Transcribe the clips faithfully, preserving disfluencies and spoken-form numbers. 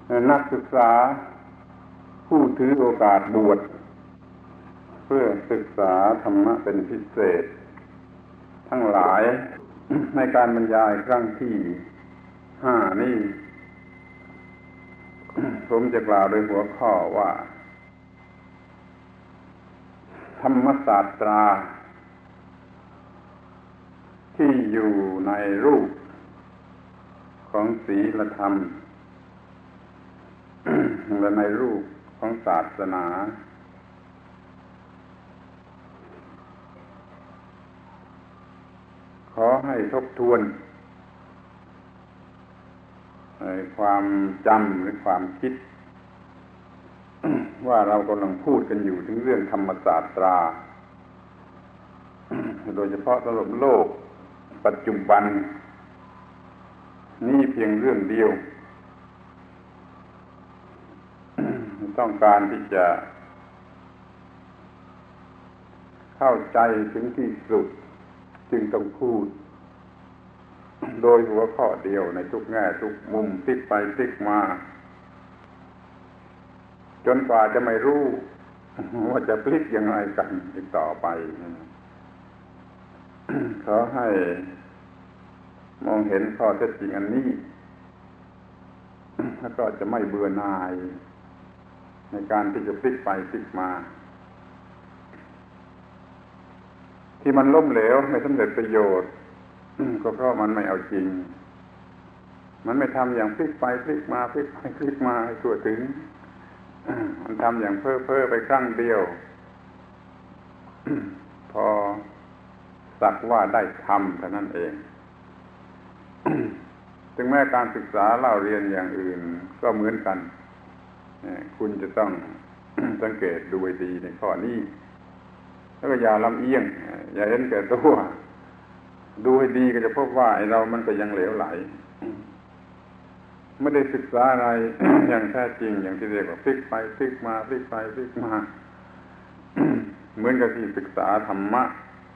นักศึกษาผู้ถือโอกาสบวชเพื่อศึกษาธรรมะเป็นพิเศษทั้งหลายในการบรรยายครั้งที่ห้านี้ผมจะกล่าวโดยหัวข้อว่าธรรมศาสตราที่อยู่ในรูปของศีลธรรมและในรูปของศาสนาขอให้ทบทวนความจำหรือความคิดว่าเรากำลังพูดกันอยู่ถึงเรื่องธรรมศาสตราโดยเฉพาะสำหรับโลกปัจจุบันนี่เพียงเรื่องเดียวต้องการที่จะเข้าใจถึงที่สุดจึงต้องพูดโดยหัวข้อเดียวในทุกแง่ทุกมุมพลิกไปพลิกมาจนกว่าจะไม่รู้ว่าจะพลิกยังไงกันอีกต่อไปขอให้มองเห็นข้อเท็จจริงอันนี้แล้วก็จะไม่เบื่อหน่ายในการที่จะพลิกไปพลิกมาที่มันล้มเหลวไม่สำเร็จประโยชน์ก็เพราะมันไม่เอาจริงมันไม่ทำอย่างพลิกไปพลิกมาพลิกไปพลิกมาให้ทั่วถึงมันทำอย่างเพ้อเพ้อไปครั้งเดียวพอสักว่าได้ทำเท่านั้นเองถึงแม้การศึกษาเล่าเรียนอย่างอื่นก็เหมือนกันคุณจะต้องสังเกตดูให้ดีในข้อนี้แล้วก็อย่าลำเอียงอย่าเห็นแก่ตัวดูให้ดีก็จะพบว่าไอ้เรามันก็ยังเหลวไหลไม่ได้ศึกษาอะไร อย่างแท้จริงอย่างที่เรียกว่าพลิกไปพลิกมาพลิกไปพลิกมา เหมือนกับที่ศึกษาธรรมะ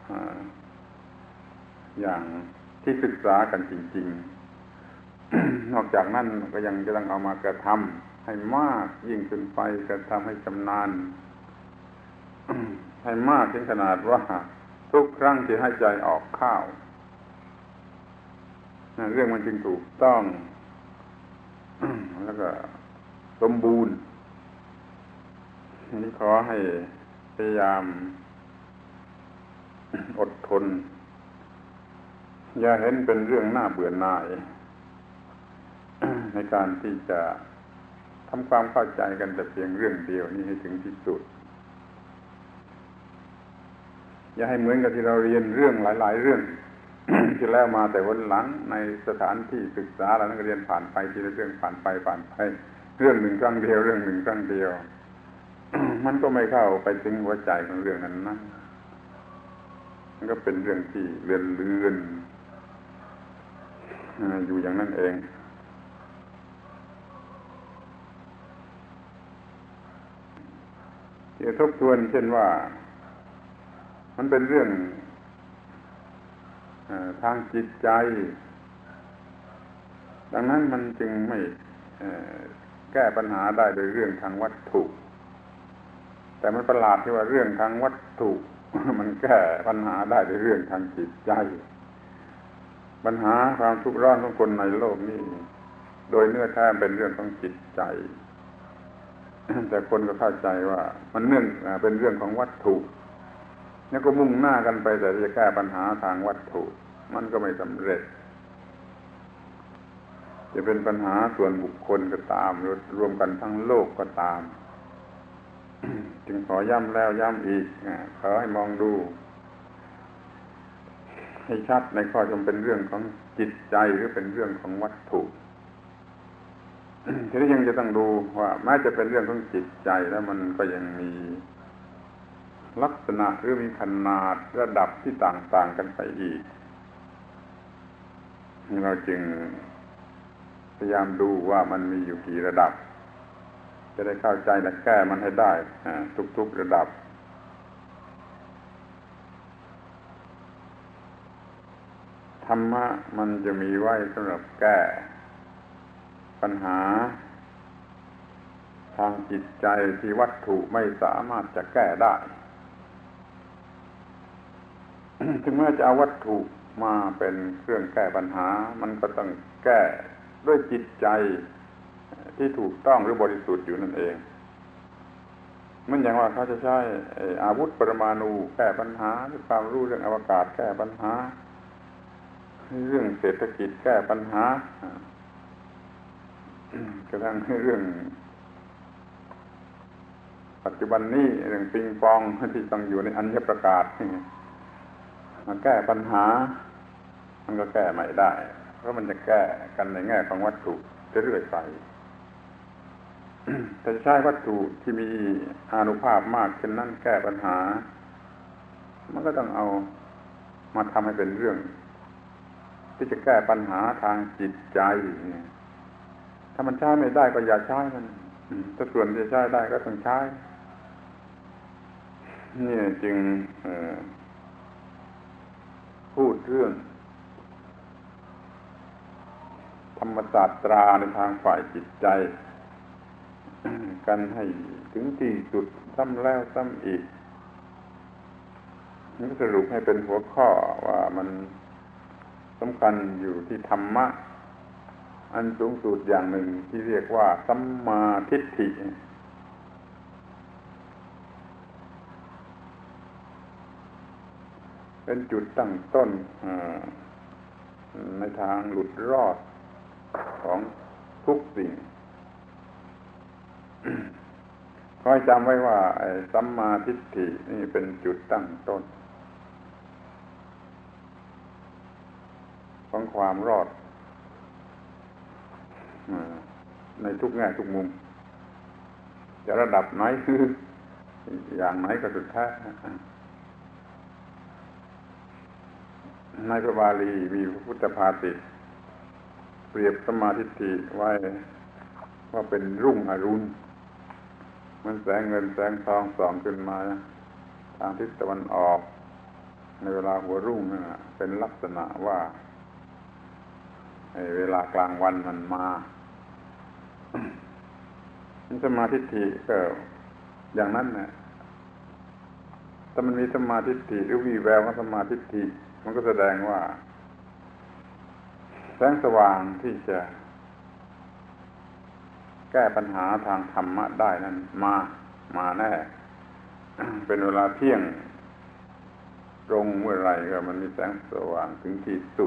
อย่างที่ศึกษากันจริงๆ นอกจากนั้นก็ยังจะต้องเอามากระทำให้มากยิ่งขึ้นไปกระทำให้ชำนาญ ให้มากถึงขนาดว่าทุกครั้งที่ให้ใจออกข้าวเรื่องมันจึงถูกต้อง แล้วก็สมบูรณ์นี่ขอให้พยายามอดทนอย่าเห็นเป็นเรื่องน่าเบื่อหน่าย ในการที่จะทำความเข้าใจกันแต่เพียงเรื่องเดียวนี้ให้ถึงที่สุดอย่าให้เหมือนกับที่เราเรียนเรื่องหลายๆเรื่อง ที่แล้วมาแต่วันหลังในสถานที่ศึกษาแล้วนักเรียนผ่านไปทีละเรื่องผ่านไปผ่านไปเรื่องหนึ่งครั้งเดียวเรื่องหนึ่งครั้งเดียว มันก็ไม่เข้าไปถึงหัวใจของเรื่องนั้นนะมันก็เป็นเรื่องที่เลื่อนเลื่อนอยู่อย่างนั้นเองที่ทบทวนเช่นว่ามันเป็นเรื่องทางจิตใจดังนั้นมันจึงไม่แก้ปัญหาได้โดยเรื่องทางวัตถุแต่มันประหลาดที่ว่าเรื่องทางวัตถุ มันแก้ปัญหาได้โดยเรื่องทางจิตใจปัญหาความทุกข์ร้อนของคนในโลกนี้โดยเนื้อแท้เป็นเรื่องของจิตใจ แต่คนก็เข้าใจว่ามันเนื่องเป็นเรื่องของวัตถุแล้วก็มุ่งหน้ากันไปแต่จะแก้ปัญหาทางวัตถุมันก็ไม่สำเร็จจะเป็นปัญหาส่วนบุคคลก็ตามรวมกันทั้งโลกก็ตาม จึงขอย้ำแล้วย้ำอีกขอให้มองดูให้ชัดในข้อจำเป็นเรื่องของจิตใจหรือเป็นเรื่องของวัตถุ ทีนี้ยังจะต้องดูว่าแม้จะเป็นเรื่องของจิตใจแล้วมันก็ยังมีลักษณะหรือมีขนาดระดับที่ต่างๆกันไปอีกเราจึงพยายามดูว่ามันมีอยู่กี่ระดับจะได้เข้าใจและแก้มันให้ได้ทุกๆระดับธรรมะมันจะมีไว้สำหรับแก้ปัญหาทางจิตใจที่วัตถุไม่สามารถจะแก้ได้ ถึงแม้จะเอาวัตถุมาเป็นเครื่องแก้ปัญหามันก็ต้องแก้ด้วยจิตใจที่ถูกต้องหรือบริสุทธิ์อยู่นั่นเองมันอย่างว่าเขาจะใช้อาวุธปรมาณูแก้ปัญหาหรือความรู้เรื่องอวกาศแก้ปัญหาเรื่องเศรษฐกิจแก้ปัญหากระทั่งเรื่องปัจจุบันนี้เรื่องปิงปองที่ต้องอยู่ในอัญญประกาศมาแก้ปัญหามันก็แก้ไม่ได้เพราะมันจะแก้กันในแง่ของวัตถุเรื่อยไปแต่ใช้วัตถุที่มีอานุภาพมากเช่นนั้นแก้ปัญหามันก็ต้องเอามาทำให้เป็นเรื่องที่จะแก้ปัญหาทางจิตใจถ้ามันใช้ไม่ได้ก็อย่าใช้มันถ้าส่วนที่ใช้ได้ก็ต้องใช้นี่จึงพูดเรื่องธรรมศาสตราในทางฝ่ายจิตใจกันให้ถึงที่สุดซ้ำแล้วซ้ำอีกนี่สรุปให้เป็นหัวข้อว่ามันสำคัญอยู่ที่ธรรมะอันสูงสุดอย่างหนึ่งที่เรียกว่าสัมมาทิฏฐิเป็นจุดตั้งต้นในทางหลุดรอดของทุกสิ่งขอให้จำไว้ว่าไอ้สัมมาทิฏฐินี่เป็นจุดตั้งต้นของความรอดในทุกแง่ทุกมุมจะระดับไหนคืออย่างไหนก็สุดแท้ในพระบาลีมีพระพุทธภาษิตเปรียบสัมมาทิฏฐิไว้ว่าเป็นรุ่งอรุณมันแสงเงินแสงทองส่องขึ้นมาทางทิศตะวันออกในเวลาหัวรุ่งนั่นน่ะเป็นลักษณะว่าเวลากลางวันมันมาสัมมาทิฏฐิก็อย่างนั้นนะถ้ามันมีสัมมาทิฏฐิหรือวีแววของสัมมาทิฏฐิมันก็แสดงว่าแสงสว่างที่จะแก้ปัญหาทางธรรมะได้นั้นมามาแน่ เป็นเวลาเที่ยงตรงเมื่อไรก็มันมีแสงสว่างถึงที่สุด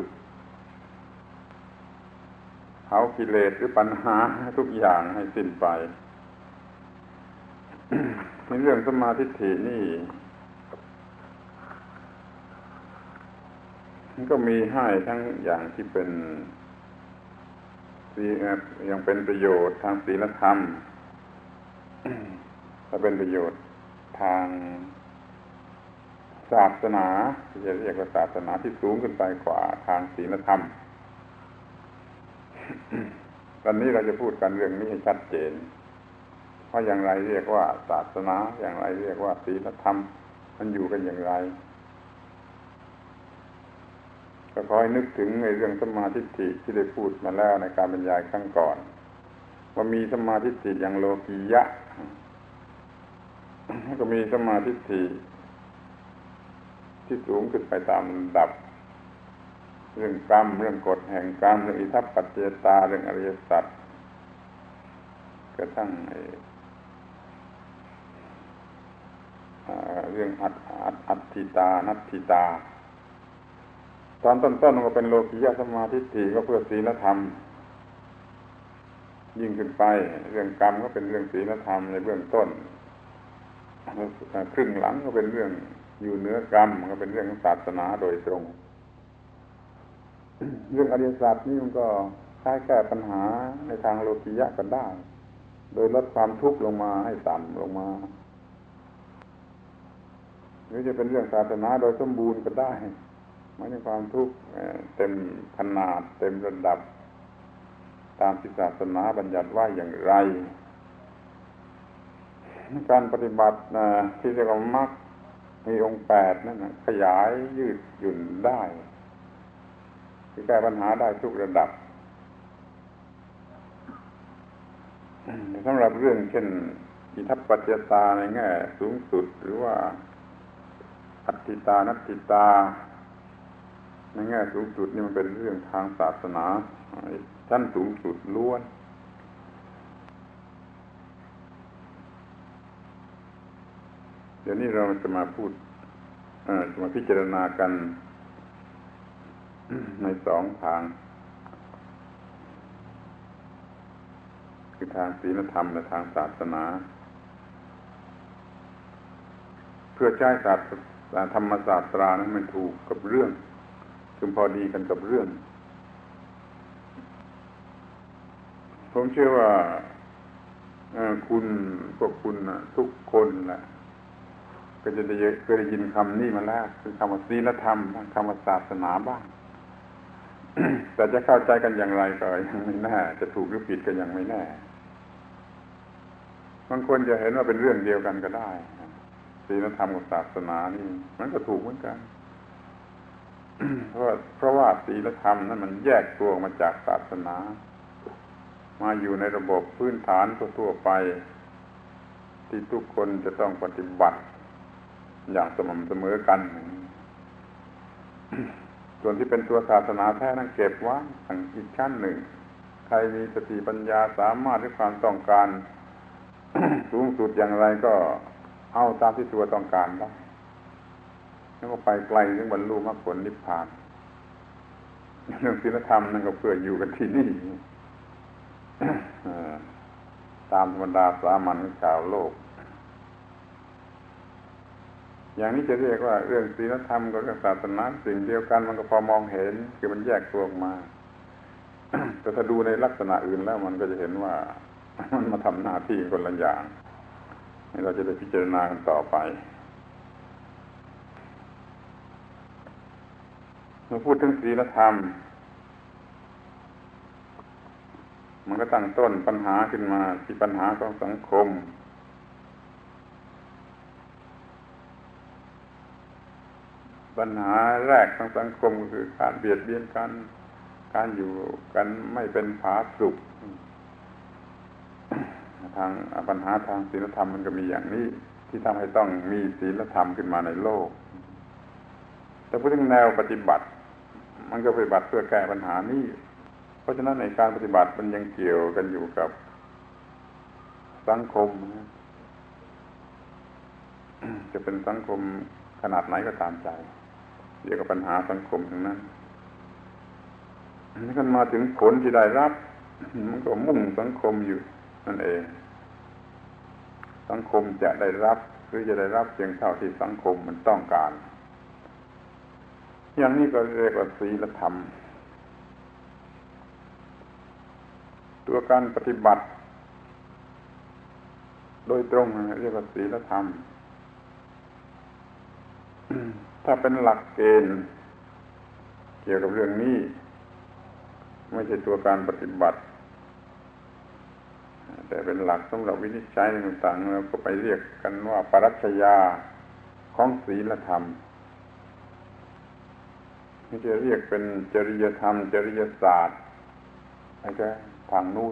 เผากิเลสหรือปัญหาทุกอย่างให้สิ้นไป ในเรื่องสัมมาทิฏฐินี่มันก็มีให้ทั้งอย่างที่เป็นยังเป็นประโยชน์ทางศีลธรรมและเป็นประโยชน์ทางศาสนาที่จะเรียกว่าศาสนาที่สูงขึ้นไปกว่าทางศีลธรรม ตอนนี้เราจะพูดกันเรื่องนี้ให้ชัดเจนว่าอย่างไรเรียกว่าศาสนาอย่างไรเรียกว่าศีลธรรมมันอยู่กันอย่างไรก็ขอให้นึกถึงในเรื่องสัมมาทิฏฐิที่ได้พูดมาแล้วในการบรรยายครั้งก่อนว่ามีสัมมาทิฏฐิอย่างโลกียะก็มีสัมมาทิฏฐิที่สูงขึ้นไปตามลำดับเรื่องกรรมเรื่องกฎแห่งกรรมเรื่องอิทัปปัจจยตาเรื่องอริยสัจกระทั่งเรื่องอัตอัตถิตานัตถิตาตอนต้นๆมันก็เป็นโลกิยะสัมมาทิฏฐิก็เพื่อศีลธรรมยิ่งขึ้นไปเรื่องกรรมก็เป็นเรื่องศีลธรรมในเบื้องต้นครึ่งหลังก็เป็นเรื่องอยู่เหนือกรรมก็เป็นเรื่องศาสนาโดยตรงเรื่องอริยสัจนี่มันก็ใช้แก้ปัญหาในทางโลกิยะกันได้โดยลดความทุกข์ลงมาให้ต่ำลงมาหรือจะเป็นเรื่องศาสนาโดยสมบูรณ์ก็ได้หมายถึงความทุกข์เต็มขนาดเต็มระดับตามที่ศาสนาบัญญัติว่าอย่างไรการปฏิบัติที่เรียกว่ามรรคมีองค์แปดนั่นขยายยืดหยุ่นได้ที่แก้ปัญหาได้ทุกระดับสำหรับเรื่องเช่นอิทัปปัจจตาในแง่สูงสุดหรือว่าอัตติตานัตติตาในแง่สูงสุดนี่มันเป็นเรื่องทางศาสนาชั้นสูงสุดล้วนเดี๋ยวนี้เราจะมาพูดจะมาพิจารณากันในสองทางคือทางศีลธรรมและทางศาสนาเพื่อใช้ศาสตร์ธรรมศาสตรานั้นมันถูกกับเรื่องคือพอดีกันกับเรื่องผมเชื่อว่าคุณพวกคุณทุกคนแหละก็จะได้เคยได้ยินคำนี้มาแล้วคือคำว่าศีลธรรมคำว่าศาสนาบ้าง แต่จะเข้าใจกันอย่างไรก็ยังไม่แน่จะถูกหรือผิดก็ยังไม่แน่บางคนจะเห็นว่าเป็นเรื่องเดียวกันก็ได้ศีลธรรมกับศาสนานี่มันก็ถูกเหมือนกัน เพราะเพราะว่าศีลธรรมนั้นมันแยกตัวออกมาจากศาสนามาอยู่ในระบบพื้นฐานทั่วๆไปที่ทุกคนจะต้องปฏิบัติอย่างสม่ำเสมอกันส่วนที่เป็นตัวศาสนาแท้นั้นเก็บไว้อีกชั้นหนึ่งใครมีสติปัญญาสามารถด้วยความต้องการ สูงสุดอย่างไรก็เอาตามที่ตัวต้องการได้แล้วก็ไปไกลถึงบรรลุมรรคผลนิพพานเรื่องศีลธรรมนั่นก็เพื่ออยู่กันที่นี่ตามธรรมดาสามัญชาวโลกอย่างนี้จะเรียกว่าเรื่องศีลธรรมกับเรื่องศาสนาสิ่งเดียวกันมันก็พอมองเห็นคือมันแยกตัวออกมา แต่ถ้าดูในลักษณะอื่นแล้วมันก็จะเห็นว่ามันมาทำหน้าที่คนละอย่างเราจะได้พิจารณากันต่อไปเราพูดถึงศีลธรรมมันก็ตั้งต้นปัญหาขึ้นมาที่ปัญหาของสังคมปัญหาแรกของสังคมก็คือการเบียดเบียนกันการอยู่กันไม่เป็นผาสุกทางปัญหาทางศีลธรรมมันก็มีอย่างนี้ที่ทำให้ต้องมีศีลธรรมขึ้นมาในโลกแต่พูดถึงแนวปฏิบัติมันก็ปฏิบัติเพื่อแก้ปัญหานี้เพราะฉะนั้นในการปฏิบัติมันยังเกี่ยวกันอยู่กับสังคมจะเป็นสังคมขนาดไหนก็ตามใจเกี่ยวกับปัญหาสังคมทั้งนั้นนี่กันมาถึงผลที่ได้รับมันก็มุ่งสังคมอยู่นั่นเองสังคมจะได้รับหรือจะได้รับเพียงเท่าที่สังคมมันต้องการอย่างนี้ก็เรียกว่าศีลธรรมตัวการปฏิบัติโดยตรงเรียกว่าศีลธรรมถ้าเป็นหลักเกณฑ์เกี่ยวกับเรื่องนี้ไม่ใช่ตัวการปฏิบัติแต่เป็นหลักสำหรับวินิจฉัยต่างๆเราก็ไปเรียกกันว่าปรัชญาของศีลธรรมนี่จะเรียกเป็นจริยธรรมจริยศาสตร์อะไรทางนู้น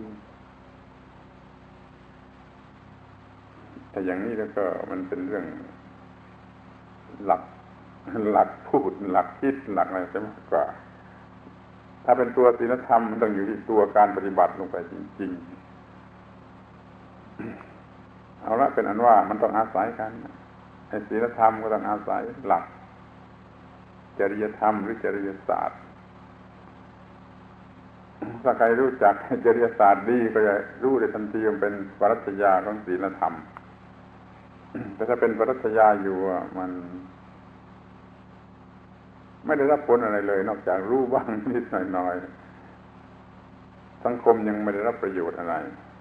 แต่อย่างนี้แล้วก็มันเป็นเรื่องหลักหลักพูดหลักคิดหลักอะไรจะมากกว่าถ้าเป็นตัวศีลธรรมมันต้องอยู่ที่ตัวการปฏิบัติลงไปจริงๆเอาละเป็นอันว่ามันต้องอาศัยกันไอ้ศีลธรรมก็ต้องอาศัยหลักจริยธรรมหรือจริยศาสตร์ถ้าใครรู้จักจริยศาสตร์ดีก็จะรู้ได้ทันทีว่าเป็นปรัชญาของศีลธรรมแต่ถ้าเป็นปรัชญาอยู่มันไม่ได้รับผลอะไรเลยนอกจากรู้บ้างนิดหน่อยๆสังคมยังไม่ได้รับประโยชน์อะไร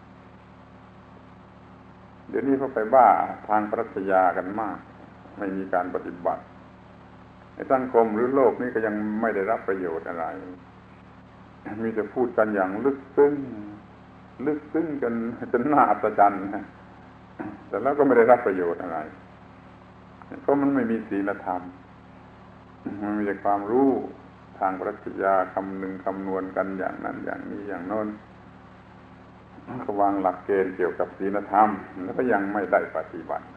เดี๋ยวนี้เขาไปบ้าทางปรัชญากันมากไม่มีการปฏิบัติในสังคมหรือโลกนี้ก็ยังไม่ได้รับประโยชน์อะไรมีแต่พูดกันอย่างลึกซึ้งลึกซึ้งจนจนน่าอัศจรรย์แต่แล้วก็ไม่ได้รับประโยชน์อะไรเพราะมันไม่มีศีลธรรมมันมีแต่ความรู้ทางปรัชญาคำนึงคำนวณกันอย่างนั้นอย่างนี้อย่างโน้นก็วางหลักเกณฑ์เกี่ยวกับศีลธรรมแล้วก็ยังไม่ได้ปฏิบัติ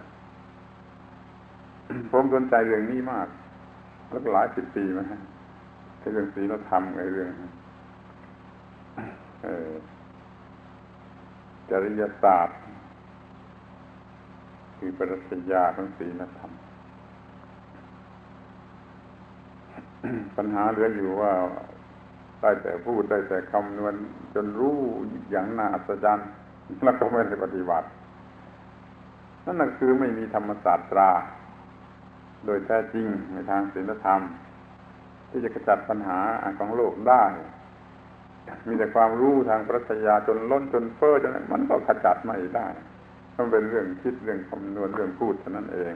ผมสนใจเรื่องนี้มากแล้วก็หลายสิบปีมาเรื่องศีลธรรมไอ้เรื่องเออจริยศาสตร์คือปรัชญาของศีลธรรมปัญหาเหลืออยู่ว่าได้แต่พูดได้แต่คำนวณจนรู้อย่างน่าอัศจรรย์แล้วก็ไม่ได้ปฏิบัตินั่นคือไม่มีธรรมศาสตราโดยแท้จริงในทางศีลธรรมที่จะขจัดปัญหาของโลกได้มีแต่ความรู้ทางปรัชญาจนล้นจนเฟ้อจนมันก็ขจัดไม่ได้มันเป็นเรื่องคิดเรื่องคำนวณเรื่องพูดเท่านั้นเอง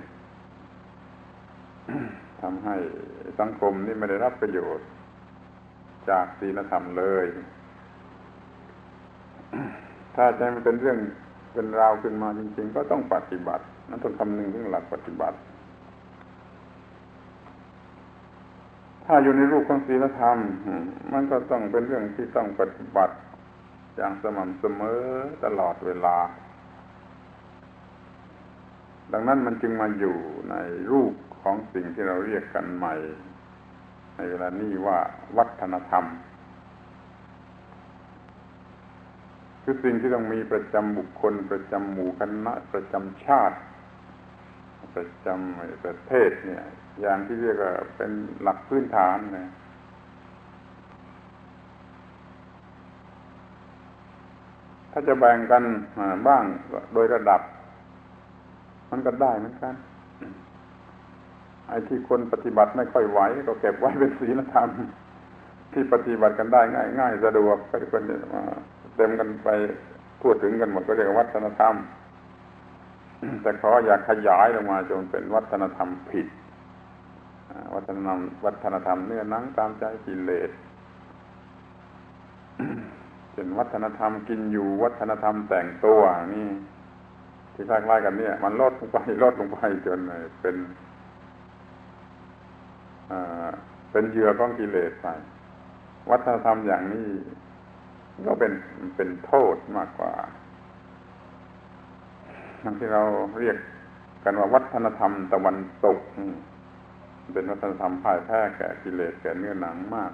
ทำให้สังคมนี่ไม่ได้รับประโยชน์จากศีลธรรมเลยถ้าใจมันเป็นเรื่องเป็นราวขึ้นมาจริงๆก็ต้องปฏิบัตินั้นต้องคำนึงถึงหลักปฏิบัติถ้าอยู่ในรูปของศีลธรรมมันก็ต้องเป็นเรื่องที่ต้องปฏิบัติอย่างสม่ำเสมอตลอดเวลาดังนั้นมันจึงมาอยู่ในรูปของสิ่งที่เราเรียกกันใหม่ในเวลานี้ว่าวัฒนธรรมคือสิ่งที่ต้องมีประจำบุคคลประจำหมู่คณะประจำชาติประจำประเทศเนี่ยอย่างที่เรียกว่าเป็นหลักพื้นฐานนะถ้าจะแบ่งกันบ้างโดยระดับมันก็ได้เหมือนกันไอ้ที่คนปฏิบัติไม่ค่อยไหวก็เก็บไว้เป็นศีลธรรมที่ปฏิบัติกันได้ง่ายง่ายสะดวกไปคนเต็มกันไปพูดถึงกันหมดก็เรียกวัฒนธรรมแต่ขออยากขยายลงมาจนเป็นวัฒนธรรมผิดวัฒนธรรมวัฒนธรรมเนื้อหนังตามใจกิเลสเป็นวัฒนธรรมกินอยู่วัฒนธรรมแต่งตัวนี่ที่คล้ายๆกันเนี่ยมันลดลงไปลดลงไปจนเป็นเป็นเหยื่อของกิเลสไปวัฒนธรรมอย่างนี้ก็เป็นเป็นโทษมากกว่าทั้งที่เราเรียกกันว่าวัฒนธรรมตะวันตกเป็นวัฒนธรรมพ่ายแพ้แก่กิเลสแก่เนื้อหนังมาก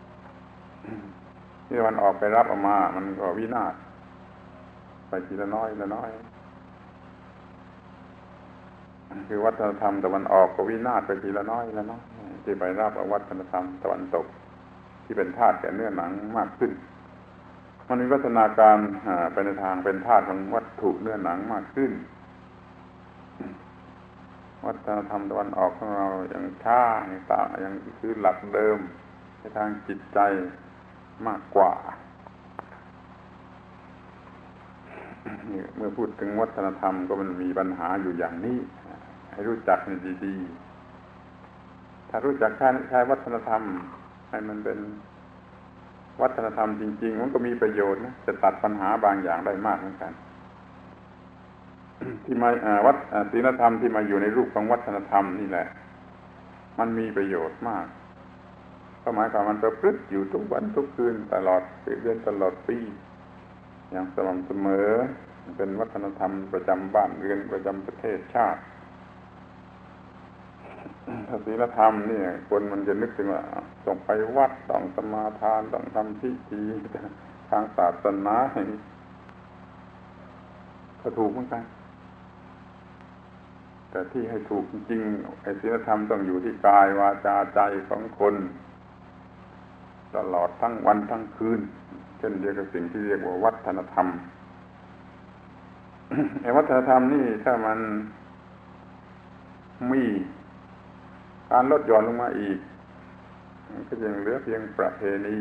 ที่มันออกไปรับออกมามันก็วินาศไปทีละน้อยละน้อยคือวัฒนธรรมตะวันออกก็วินาศไปทีละน้อยละน้อยที่ไปรับเอาวัฒนธรรมตะวันตกที่เป็นธาตุแก่เนื้อหนังมากขึ้นมันมีวัฒนาการไปในทางเป็นธาตุของวัตถุเนื้อหนังมากขึ้นวัฒนธรรมตะวันออกของเราอย่างช้าอย่างตาอย่างคือหลักเดิมในทางจิตใจมากกว่าเมื่อพูดถึงวัฒนธรรมก็มันมีปัญหาอยู่อย่างนี้ให้รู้จักมันดีๆถ้ารู้จักใช้ใช้วัฒนธรรมให้มันเป็นวัฒนธรรมจริงๆมันก็มีประโยชน์นะจะตัดปัญหาบางอย่างได้มากเหมือนกันที่มาวัฒนศีลธรรมที่มาอยู่ในรูปของวัฒนธรรมนี่แหละมันมีประโยชน์มากก็หมายความมันประพฤติอยู่ทุกวันทุกคืนตลอดเดือนตลอดปีอย่างสม่ำเสมอเป็นวัฒนธรรมประจำบ้านเรือนประจำประเทศชาติถ้าศีลธรรมเนี่ยคนมันจะนึกถึงว่าต้องไปวัดต้องสมาทานต้องทำพิธีทางศาสนาก็ถูกเหมือนกันแต่ที่ให้ถูกจริงๆไอ้ศีลธรรมต้องอยู่ที่กายวาจาใจของคนตลอดทั้งวันทั้งคืนเช่นเดียวกับสิ่งที่เรียกว่าวัฒนธรรมไอ้วัฒนธรรมนี่ถ้ามันมีการลดหย่อนลงมาอีกมันก็ยังเหลือเพียงประเพณี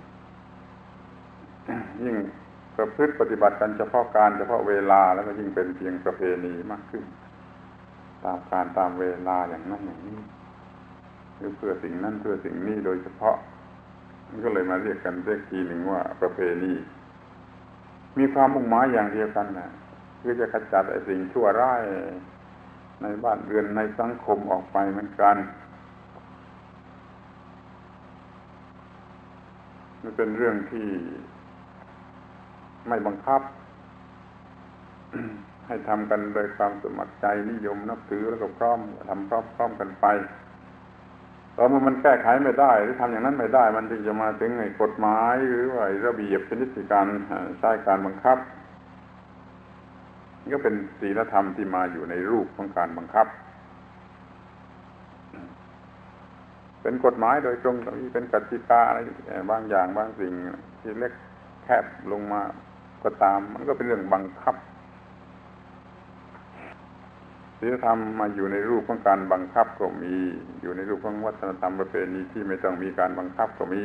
ยิ่งประพฤติปฏิบัติกันเฉพาะการเฉพาะเวลาแล้วก็ยิ่งเป็นเพียงประเพณีมากขึ้นตามการตามเวลาอย่างนั้นอย่างนี้หรือเพื่อสิ่งนั้นเพื่อสิ่งนี้โดยเฉพาะมันก็เลยมาเรียกกันเรียกทีหนึ่งว่าประเพณีมีความมุ่งหมายอย่างเดียวกันนะคือจะขจัดไอ้สิ่งชั่วร้ายในบ้านเรือนในสังคมออกไปเหมือนกันมันเป็นเรื่องที่ไม่บังคับให้ทำกันโดยความสมัครใจนิยมนับถือแล้วก็พร้อมทำพร้อมๆกันไปตอนเมื่อมันแก้ไขไม่ได้หรือทำอย่างนั้นไม่ได้มันจึงจะมาถึงไอ้กฎหมายหรือว่าระเบียบชนิดการใช้การบังคับนี่ก็เป็นศีลธรรมที่มาอยู่ในรูปของการบังคับเป็นกฎหมายโดยตรงก็มีเป็นกติกาอะไรบางอย่างบางสิ่งที่เล็กแคบลงมาก็ตามมันก็เป็นเรื่องบังคับศีลธรรมมาอยู่ในรูปของการบังคับก็มีอยู่ในรูปของวัฒนธรรมประเพณีที่ไม่ต้องมีการบังคับก็มี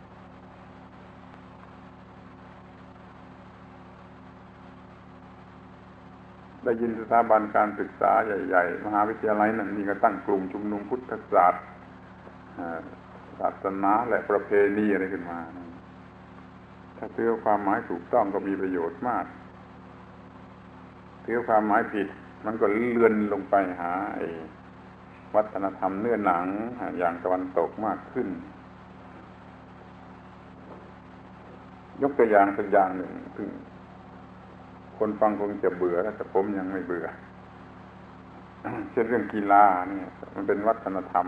ได้ยินสถาบันการศึกษาใหญ่ๆมหาวิทยาลัยนั่นนี่ก็ตั้งกลุ่มชุมนุมพุทธศาสตร์ศาสนาและประเพณีอะไรขึ้นมาถ้าถือความหมายถูกต้องก็มีประโยชน์มากถือความหมายผิดมันก็เลื่อนลงไปหาไอ้วัฒนธรรมเนื้อหนังอย่างตะวันตกมากขึ้นยกตัวอย่างสักอย่างหนึ่งซึ่งคนฟังคงจะเบื่อแต่ผมยังไม่เบื่อเช่นเรื่องกีฬาเนี่ยมันเป็นวัฒนธรรม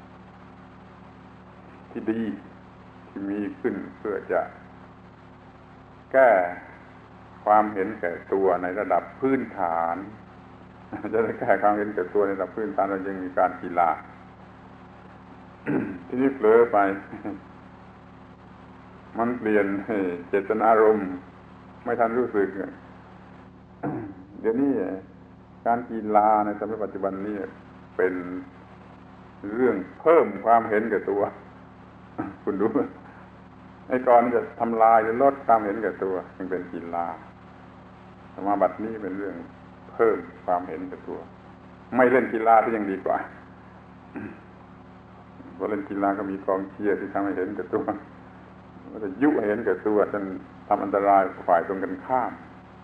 ที่ดีที่มีขึ้นเพื่อจะแก้ความเห็นแก่ตัวในระดับพื้นฐานจะได้แก้ความเห็นแก่ตัวในระดับพื้นฐานเรายังมีการกีฬา ที่นี่เผลอไป มันเปลี่ยนเจตนารมณ์ไม่ทันรู้สึก เดี๋ยวนี้การกีฬาในสมัยปัจจุบันนี้เป็นเรื่องเพิ่มความเห็นแก่ตัว คุณดูไอ้ก่อนจะทำลายหรือลดความเห็นแก่ตัวจึงเป็นกีฬาสมาบัตินี้เป็นเรื่องเพิ่มความเห็นแก่ตัวไม่เล่นกีฬาที่ยังดีกว่าพอเล่นกีฬาก็มีกองเชียร์ที่ทำให้เห็นแก่ตัวก็จะยุให้เห็นแก่ตัวจนทำอันตรายฝ่ายตรงกันข้าม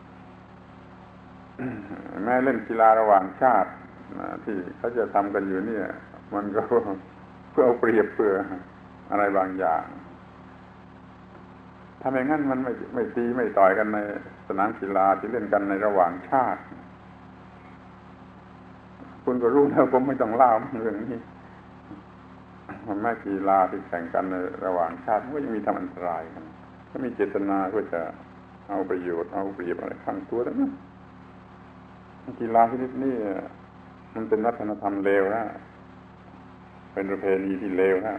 แม้เล่นกีฬาระหว่างชาติที่เขาจะทำกันอยู่เนี่ยมันก็เพื่อเอาเปรียบเพื่ออะไรบางอย่างถ้าไม่งั้นมันไม่ไม่ตีไม่ต่อยกันในสนามกีฬาที่เล่นกันในระหว่างชาติคุณก็รู้แล้วผมไม่ต้องเล่าเรื่องนี้มันไม่กีฬาที่แข่งกันในระหว่างชาติก็ยังมีทำอันตรายกันก็มีเจตนาเพื่อจะเอาประโยชน์เอาเปรียบอะไรข้างตัวแล้วนะกีฬาชนิดนี้มันเป็นวัฒนธรรมเลวนะเป็นประเพณีที่เลวนะ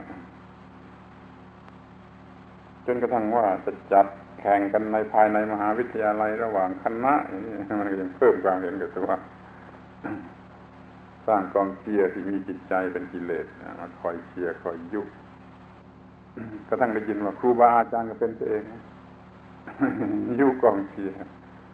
จนกระทั่งว่าจะจัดแข่งกันในภายในมหาวิทยาลัยระหว่างคณะอย่างนี้มันก็ยังเพิ่มความเห็นแก่ตัวสร้างกองเชียร์ที่มีจิตใจเป็นกิเลสมาคอยเชียร์คอยยุกระทั่งได้ยินว่าครูบาอาจารย์ก็เป็นตัวเองยุกองเชียร์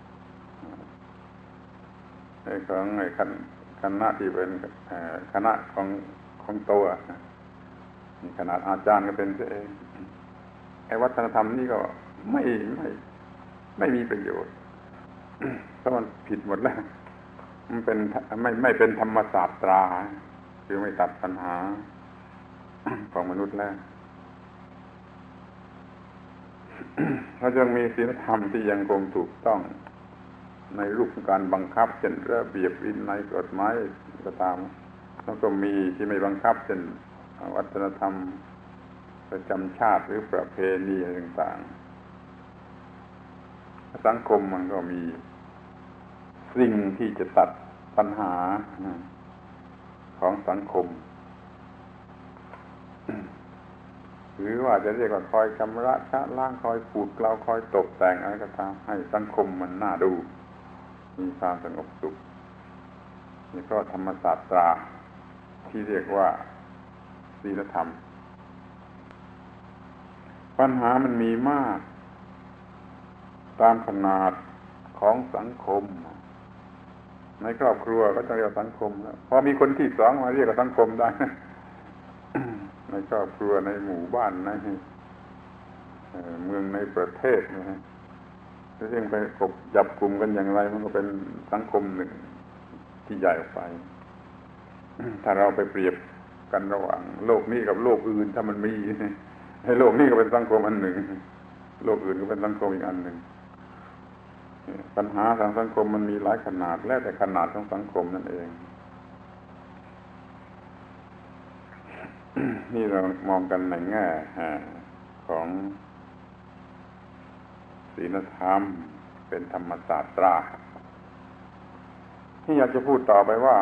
ไอ้ของไอ้คณะที่เป็นคณะของของตัวขนาดอาจารย์ก็เป็นตัวเองไอ้วัฒนธรรมนี่ก็ไม่ไม่ไม่มีประโยชน์เพราะมันผิดหมดแล้วมันเป็นไม่ไม่เป็นธรรมศาสตราคือไม่ตัดปัญหาของมนุษย์แล้วเราจะมีศีลธรรมที่ยังคงถูกต้องในรูปการบังคับเช่นระเบียบวินัยกฎหมายก็ตามแล้วก็มีที่ไม่บังคับเช่นวัฒนธรรมประจำชาติหรือประเพณีต่างๆสังคมมันก็มีสิ่งที่จะตัดปัญหาของสังคมหรือว่าจะเรียกว่าคอยชำระชะล้างคอยขูดเกลาคอยตกแต่งอะไรก็ตามให้สังคมมันน่าดูมีความสงบสุขนี่ก็ธรรมศาสตราที่เรียกว่าศีลธรรมปัญหามันมีมากตามขนาดของสังคมในครอบครัวก็จะเรียกสังคมแล้วพอมีคนที่สองมาเรียกว่าสังคมได้ ในครอบครัวในหมู่บ้านในเมืองในประเทศนะฮะจะเรียกไปกบจับกลุ่มกันอย่างไรมันก็เป็นสังคมหนึ่งที่ใหญ่ออกไป ถ้าเราไปเปรียบกันระหว่างโลกนี้กับโลกอื่นถ้ามันมีให้โลกนี้ก็เป็นสังคมอันหนึ่งโลกอื่นก็เป็นสังคมอีกอันหนึ่งปัญหาทางสังคมมันมีหลายขนาดแล้วแต่ขนาดของสังคมนั่นเองนี่เรามองกันในแง่ของศีลธรรมเป็นธรรมศาสตราที่อยากจะพูดต่อไปว่า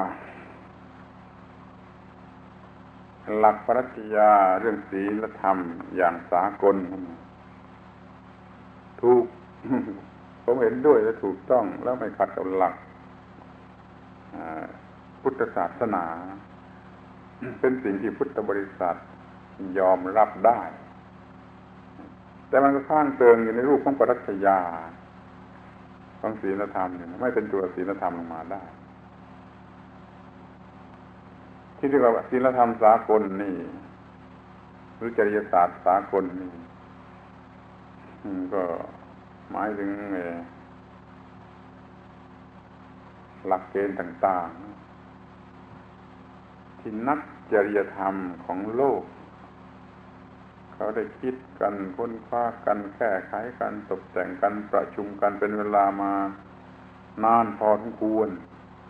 หลักปรัชญาเรื่องศีลธรรมอย่างสากลถูก ผมเห็นด้วยและถูกต้องแล้วไม่ขัดกับหลักพุทธศาสนาเป็นสิ่งที่พุทธบริษัทยอมรับได้แต่มันก็ข้างเติงอยู่ในรูปของปรัชญาของศีลธรรมเนี่ยไม่เป็นตัวศีลธรรมลงมาได้ที่เรียกว่าศีลธรรมสากลนี่หรือจริยศาสตร์สากลนี่ก็หมายถึงหลักเกณฑ์ต่างๆที่นักจริยธรรมของโลกเขาได้คิดกันค้นคว้ากันแก้ไขกันตกแต่งกันประชุมกันเป็นเวลามานานพอสมควร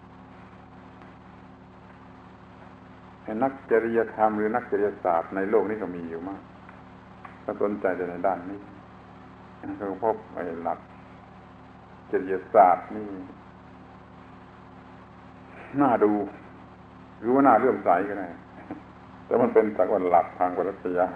นักจริยธรรมหรือนักจริยศาสตร์ในโลกนี้ก็มีอยู่มากถ้าสนใจในด้านนี้ก็พบไอ้หลักจริยศาสตร์นี่น่าดูหรือว่าน่าเลื่อมใสก็ได้แต่มันเป็นสักวันหลักทางปรัชญา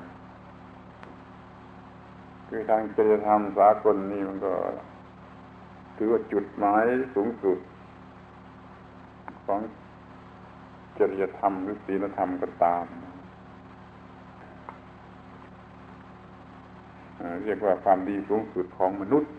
คือทางจริยธรรมสากลนี่มันก็ถือว่าจุดหมายสูงสุดของจริยธรรมหรือศีลธรรมก็ตามเรียกว่าความดีสูงสุดของมนุษย์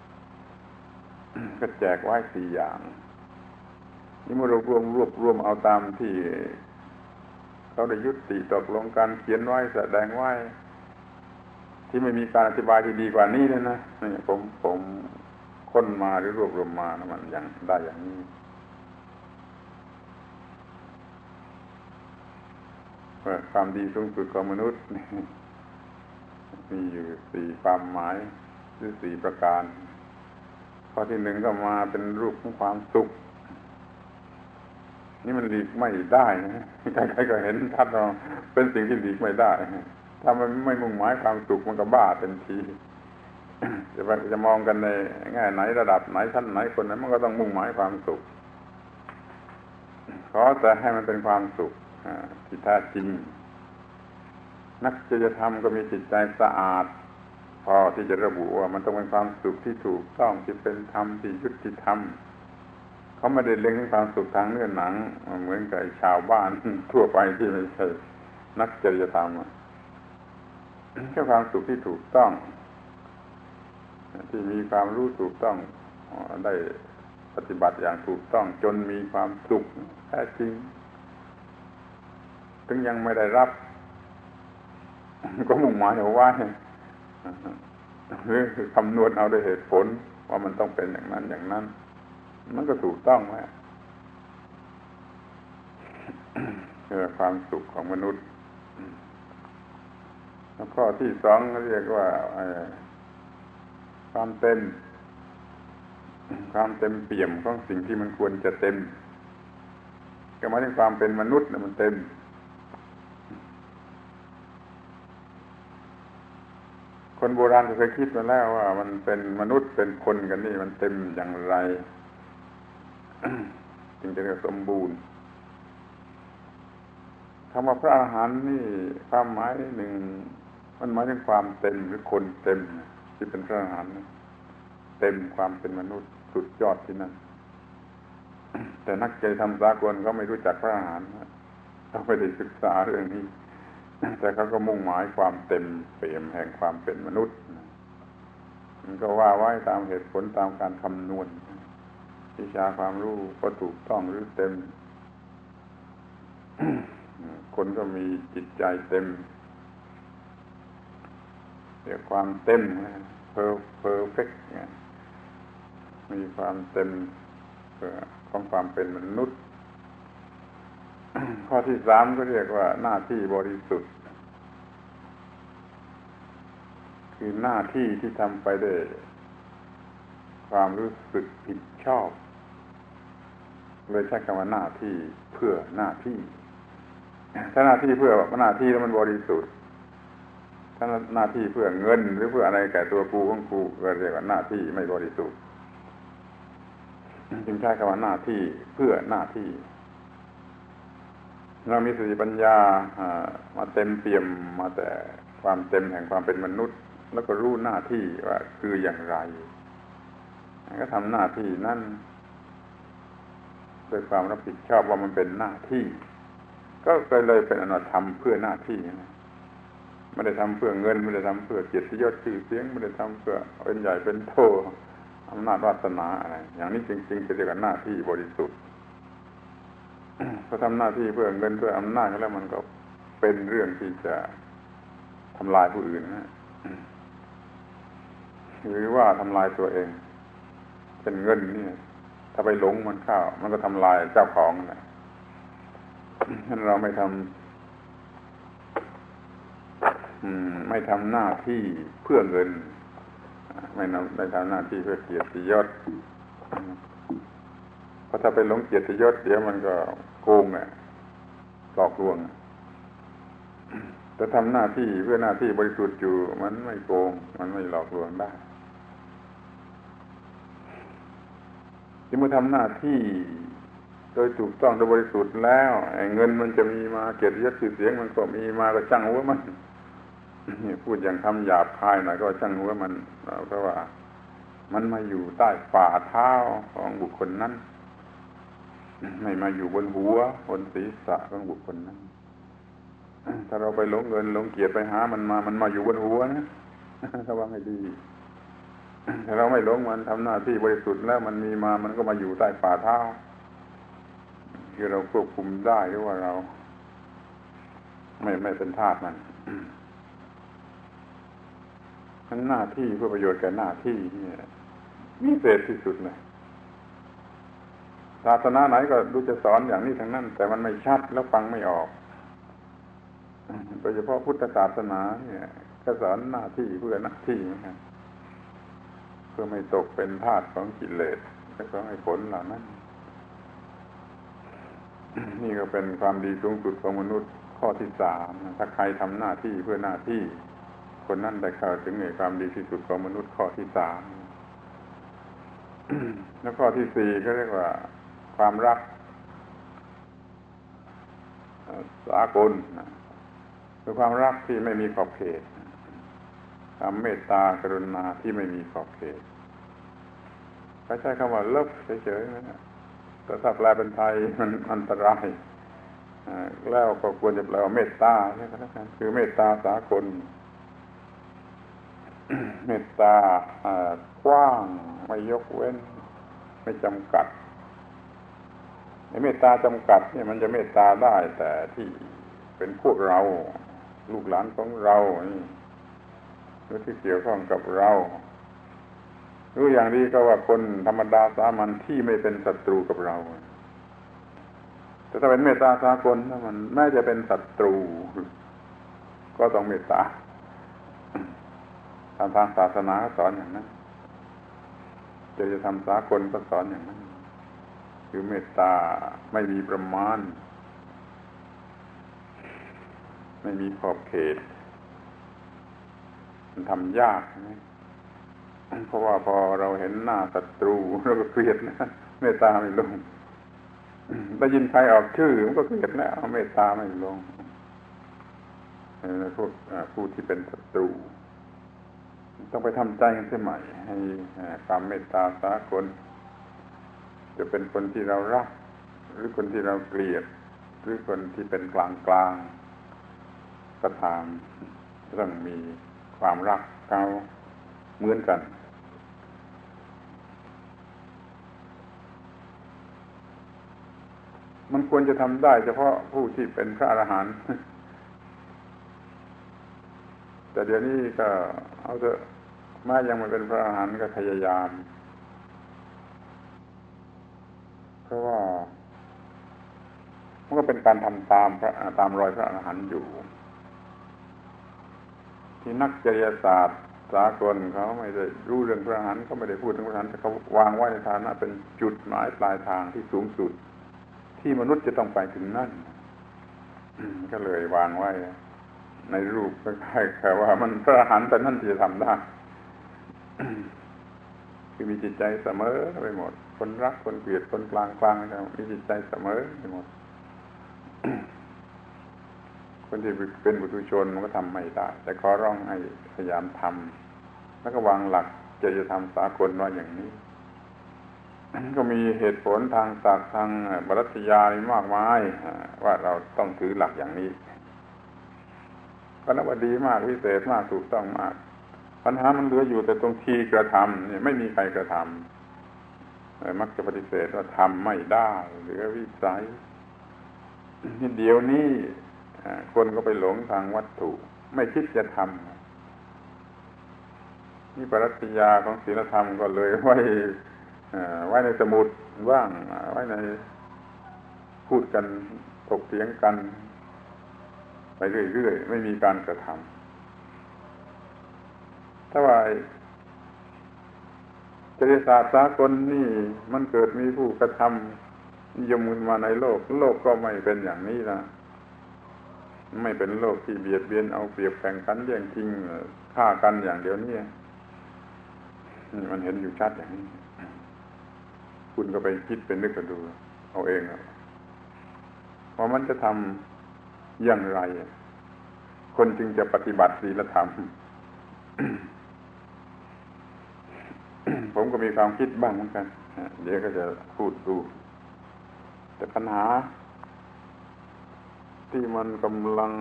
ก็แจกไว้สี่อย่างนี่เมื่อเรารวมรวบรวมเอาตามที่เขาได้ยุติตกลงกันเขียนไว้แสดงไว้ที่ไม่มีการอธิบายที่ดีกว่านี้เลยนะนี่ผมผมค้นมาหรือรวบรวมมานะมันอย่างได้อย่างนี้ความดีสูงสุดของมนุษย์มีอยู่สี่ความหมายหรือสี่ประการข้อที่หนึ่งก็มาเป็นรูปของความสุขนี่มันหลีกไม่ได้นะใครๆก็เห็นชัดเราเป็นสิ่งที่หลีกไม่ได้ถ้ามันไม่มุ่งหมายความสุขมันก็บ้าเต็มทีจะจะมองกันในแง่ไหนระดับไหนชั้นไหนคนนั้นมันก็ต้องมุ่งหมายความสุขขอแต่ให้มันเป็นความสุขที่แท้จริงนักจริยธรรมก็มีจิตใจสะอาดพอที่จะระบุว่ามันต้องเป็นความสุขที่ถูกต้องที่เป็นธรรมที่ยุติธรรมเขาไม่ได้เล็งถึงความสุขทางเนื้อหนังเหมือนกับชาวบ้านทั่วไปที่ไม่ใช่นักจริยธรรมแค่ความสุขที่ถูกต้องที่มีความรู้ถูกต้องได้ปฏิบัติอย่างถูกต้องจนมีความสุขแท้จริงถึงยังไม่ได้รับก็มุ่งหมายเอาไว้หรือคำนวณเอาด้วยเหตุผลว่ามันต้องเป็นอย่างนั้นอย่างนั้นมันก็ถูกต้องแล้วคือความสุขของมนุษย์แล้วข้อที่สองเรียกว่าความเต็มความเต็มเปี่ยมของสิ่งที่มันควรจะเต็มก็หมายถึงความเป็นมนุษย์นะมันเต็มคนโบราณก็เคยคิดมาแล้วว่ามันเป็นมนุษย์เป็นคนกันนี่มันเต็มอย่างไรจึงจะเรียกสมบูรณ์คำว่าพระอรหันต์นี่ความหมายหนึ่งมันหมายถึงความเต็มหรือคนเต็มที่เป็นพระอรหันต์เต็มความเป็นมนุษย์สุดยอดที่นั่นแต่นักจริยธรรมสากลก็ไม่รู้จักพระอรหันต์เขาไม่ได้ศึกษาเรื่องนี้แต่เขาก็มุ่งหมายความเต็มเปี่ยมแห่งความเป็นมนุษย์มันก็ว่าไว้ตามเหตุผลตามการคำนวณวิชาความรู้ก็ถูกต้องหรือเต็ม คนก็มีจิตใจเต็มเรียกความเต็ม perfect มีความเต็มของความเป็นมนุษย์ ข้อที่สามก็เรียกว่าหน้าที่บริสุทธิ์คือหน้าที่ที่ทำไปด้วยคความรู้สึกผิดชอบเลยใช้คำว่าหน้าที่เพื่อหน้าที่ถ้าหน้าที่เพื่อหน้าที่แล้วมันบริสุทธิ์ถ้าหน้าที่เพื่อเงินหรือเพื่ออะไรแก่ตัวกูของกูก็เรียกว่าหน้าที่ไม่บริสุทธิ์จึงใช้คำว่าหน้าที่เพื่อหน้าที่เรามีสติปัญญามาเต็มเปี่ยมมาแต่ความเต็มแห่งความเป็นมนุษย์แล้วก็รู้หน้าที่ว่าคืออย่างไรก็ทำหน้าที่นั่นด้วยความรับผิดชอบว่ามันเป็นหน้าที่ก็เลยเป็นอนุธรรมเพื่อหน้าที่นะไม่ได้ทำเพื่อเงินไม่ได้ทำเพื่อเกียรติยศชื่อเสียงไม่ได้ทำเพื่อเป็นใหญ่เป็นโตอำนาจวาสนาอะไรอย่างนี้จริงๆจะเรียกว่าหน้าที่บริสุทธิ์พอทำหน้าที่เพื่อเงินเพื่ออำนาจแล้วมันก็เป็นเรื่องที่จะทำลายผู้อื่นนะหรือว่าทำลายตัวเองเป็นเงินนี่ถ้าไปหลงมันเข้ามันก็ทำลายเจ้าของนะฉะนั้นเราไม่ทำไม่ทำหน้าที่เพื่อเงินไม่ได้ทำหน้าที่เพื่อเกียรติยศเพราะถ้าไปหลงเกียรติยศเดี๋ยวมันก็โกงอ่ะหลอกลวงแต่ทำหน้าที่เพื่อหน้าที่บริสุทธิ์อยู่มันไม่โกงมันไม่หลอกลวงได้ที่เมื่อทำหน้าที่โดยถูกต้องโดยบริสุทธิ์แล้วเงินมันจะมีมาเกียรติยศชื่อเสียงมันก็มีมาก็ช่างหัวมันพูดอย่างคำหยาบคายหน่อยก็ช่างหัวมันเพราะว่ามันมาอยู่ใต้ฝ่าเท้าของบุคคลนั้นไม่มาอยู่บนหัวบนศีรษะของบุคคลนั้นถ้าเราไปหลงเงินหลงเกียรติไปหามันมามันมาอยู่บนหัวนะระวังให้ดีถ้าเราไม่หลงมันทำหน้าที่บริสุทธิ์แล้วมันมีมามันก็มาอยู่ใต้ฝ่าเท้าคือเราควบคุมได้หรือว่าเราไม่ไม่เป็นทาสมันนั้นหน้าที่เพื่อประโยชน์แก่หน้าที่นี่วิเศษที่สุดเลยศาสนาไหนก็ดูจะสอนอย่างนี้ทั้งนั้นแต่มันไม่ชัดแล้วฟังไม่ออกโดยเฉพาะพุทธศาสนาเนี่ยก็สอนหน้าที่เพื่อหน้าที่นะครับเพื่อไม่ตกเป็นทาสของกิเลสและของไอ้ผลเหล่านั้นนี่ก็เป็นความดีสูงสุดของมนุษย์ข้อที่สามถ้าใครทำหน้าที่เพื่อหน้าที่คนนั้นได้เข้าถึงในความดีที่สุดของมนุษย์ข้อที่สามแล้วข้อที่สี่ก็เรียกว่าความรักสากลคือความรักที่ไม่มีขอบเขตความเมตตากรุณาที่ไม่มีขอบเขตเขาใช้คำว่าเลิฟเฉยๆนะแต่ถ้าแปลเป็นไทยมันอันตรายแล้วก็ควรจะแปลว่าเมตตาใช่ไหมครับคือเมตตาสากลเมตตากว้างไม่ยกเว้นไม่จำกัดไอ้เมตตาจำกัดเนี่ยมันจะเมตตาได้แต่ที่เป็นพวกเราลูกหลานของเราหรือที่เกี่ยวข้องกับเรารู้อย่างนี้ก็ว่าคนธรรมดาสามัญที่ไม่เป็นศัตรูกับเราแต่ถ้าเป็นเมตตาสากลถ้ามันแม้จะเป็นศัตรูก็ต้องเมตตาทางทางศาสนาสอนอย่างนั้นจะจะทำสากลก็สอนอย่างนั้นคือเมตตาไม่มีประมาณไม่มีขอบเขตมันทำยากนะเพราะว่าพอเราเห็นหน้าศัตรูเราก็เกลียดนะเมตตาไม่ลงได้ยินใครออกชื่อมันก็เกลียดแล้วเมตตาไม่ลงพวกผู้ที่เป็นศัตรูต้องไปทำใจกันเสียใหม่ให้ความเมตตาสากลจะเป็นคนที่เรารักหรือคนที่เราเกลียดหรือคนที่เป็นกลางกลางก็ตามต้องมีความรักเขาเหมือนกันมันควรจะทำได้เฉพาะผู้ที่เป็นพระอรหันต์แต่เดี๋ยวนี้ก็เอาเถอะแม้ยังไม่เป็นพระอรหันต์ก็พยายามเพราะว่ามันก็เป็นการทำตามพระตามรอยพระอรหันต์อยู่ที่นักจริยศาสตร์สากลเขาไม่ได้รู้เรื่องพระอรหันต์เขาไม่ได้พูดถึงพระอรหันต์แต่เขาวางไว้ในฐานะเป็นจุดหมายปลายทางที่สูงสุดที่มนุษย์จะต้องไปถึงนั่นก็เลยวางไว้ในรูปคล้ายๆแค่ว่ามันพระอรหันต์แต่นั่นที่จะทำได้คือมีจิตใจเสมอไปหมดคนรักคนเกลียดคนกลางกลางมีจิตใจเสมอไปหมด คนที่เป็นบุตุชนมันก็ทำไม่ได้แต่ขอร้องให้พยายามทำแล้วก็วางหลักจริยธรรมสากลว่าอย่างนี้ก็มีเหตุผลทางศาสตร์ทางปรัชญามากมายว่าเราต้องถือหลักอย่างนี้ก็นับว่าดีมากวิเศษมากถูกต้องมากปัญหามันเหลืออยู่แต่ตรงทีกระทำเนี่ยไม่มีใครกระทำมักจะปฏิเสธว่าทำไม่ได้หรือวิสัยนี่เดี๋ยวนี้คนก็ไปหลงทางวัตถุไม่คิดจะทำนี่ปรัชญาของศีลธรรมก็เลยไว้ไว้ในสมุดว่างไว้ในพูดกันถกเถียงกันไปเรื่อยๆไม่มีการกระทำถ้าว่าจริยศาสตร์สากลนี่มันเกิดมีผู้กระทำนิยมขึ้นมาในโลกโลกก็ไม่เป็นอย่างนี้นะไม่เป็นโลกที่เบียดเบียนเอาเปรียบแข่งขันแย่งชิงฆ่ากันอย่างเดียวนี้มันเห็นอยู่ชัดอย่างนี้คุณก็ไปคิดเป็นนึกกันดูเอาเองว่ามันจะทำอย่างไรคนจึงจะปฏิบัติศีลธรรม ผมก็มีความคิดบ้างเหมือนกันเดี๋ยวก็จะพูดดูแต่ปัญหาที่มันกำลัง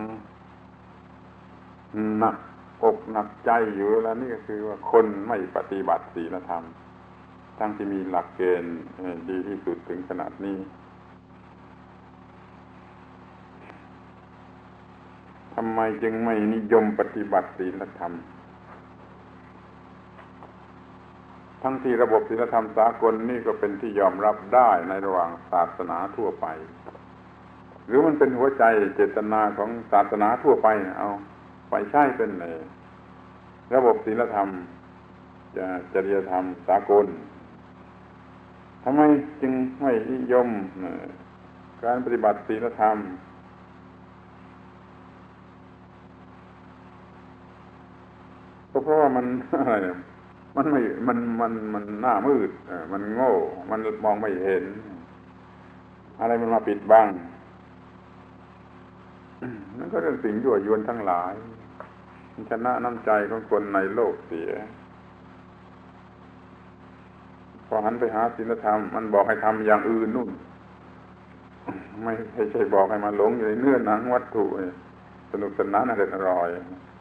หนักอกหนักใจอยู่แล้วนี่ก็คือว่าคนไม่ปฏิบัติศีลธรรมทั้งที่มีหลักเกณฑ์ดีที่สุดถึงขนาดนี้ทำไมจึงไม่นิยมปฏิบัติศีลธรรมทั้งที่ระบบศีลธรรมสากลนี่ก็เป็นที่ยอมรับได้ในระหว่างศาสนาทั่วไปหรือมันเป็นหัวใจเจตนาของศาสนาทั่วไปเอาไปใช้เป็นในระบบศีลธรรมจริยธรรมสากลทำไมจึงไม่นิยมการปฏิบัติศีลธรรมก็เพราะว่ามันอะไรมันไม่มันมันมันหน้ามืดมันโง่มันมองไม่เห็นอะไรมันมาปิดบังนั่นก็เรื่องสิ่งยั่วยวนทั้งหลายมันชนะน้ำใจของคนในโลกเสียพอหันไปหาศีลธรรมมันบอกให้ทำอย่างอื่นนู่นไม่ใช่บอกให้มาหลงอยู่ในเนื้อหนังวัตถุสนุกสนานอร่อยอร่อย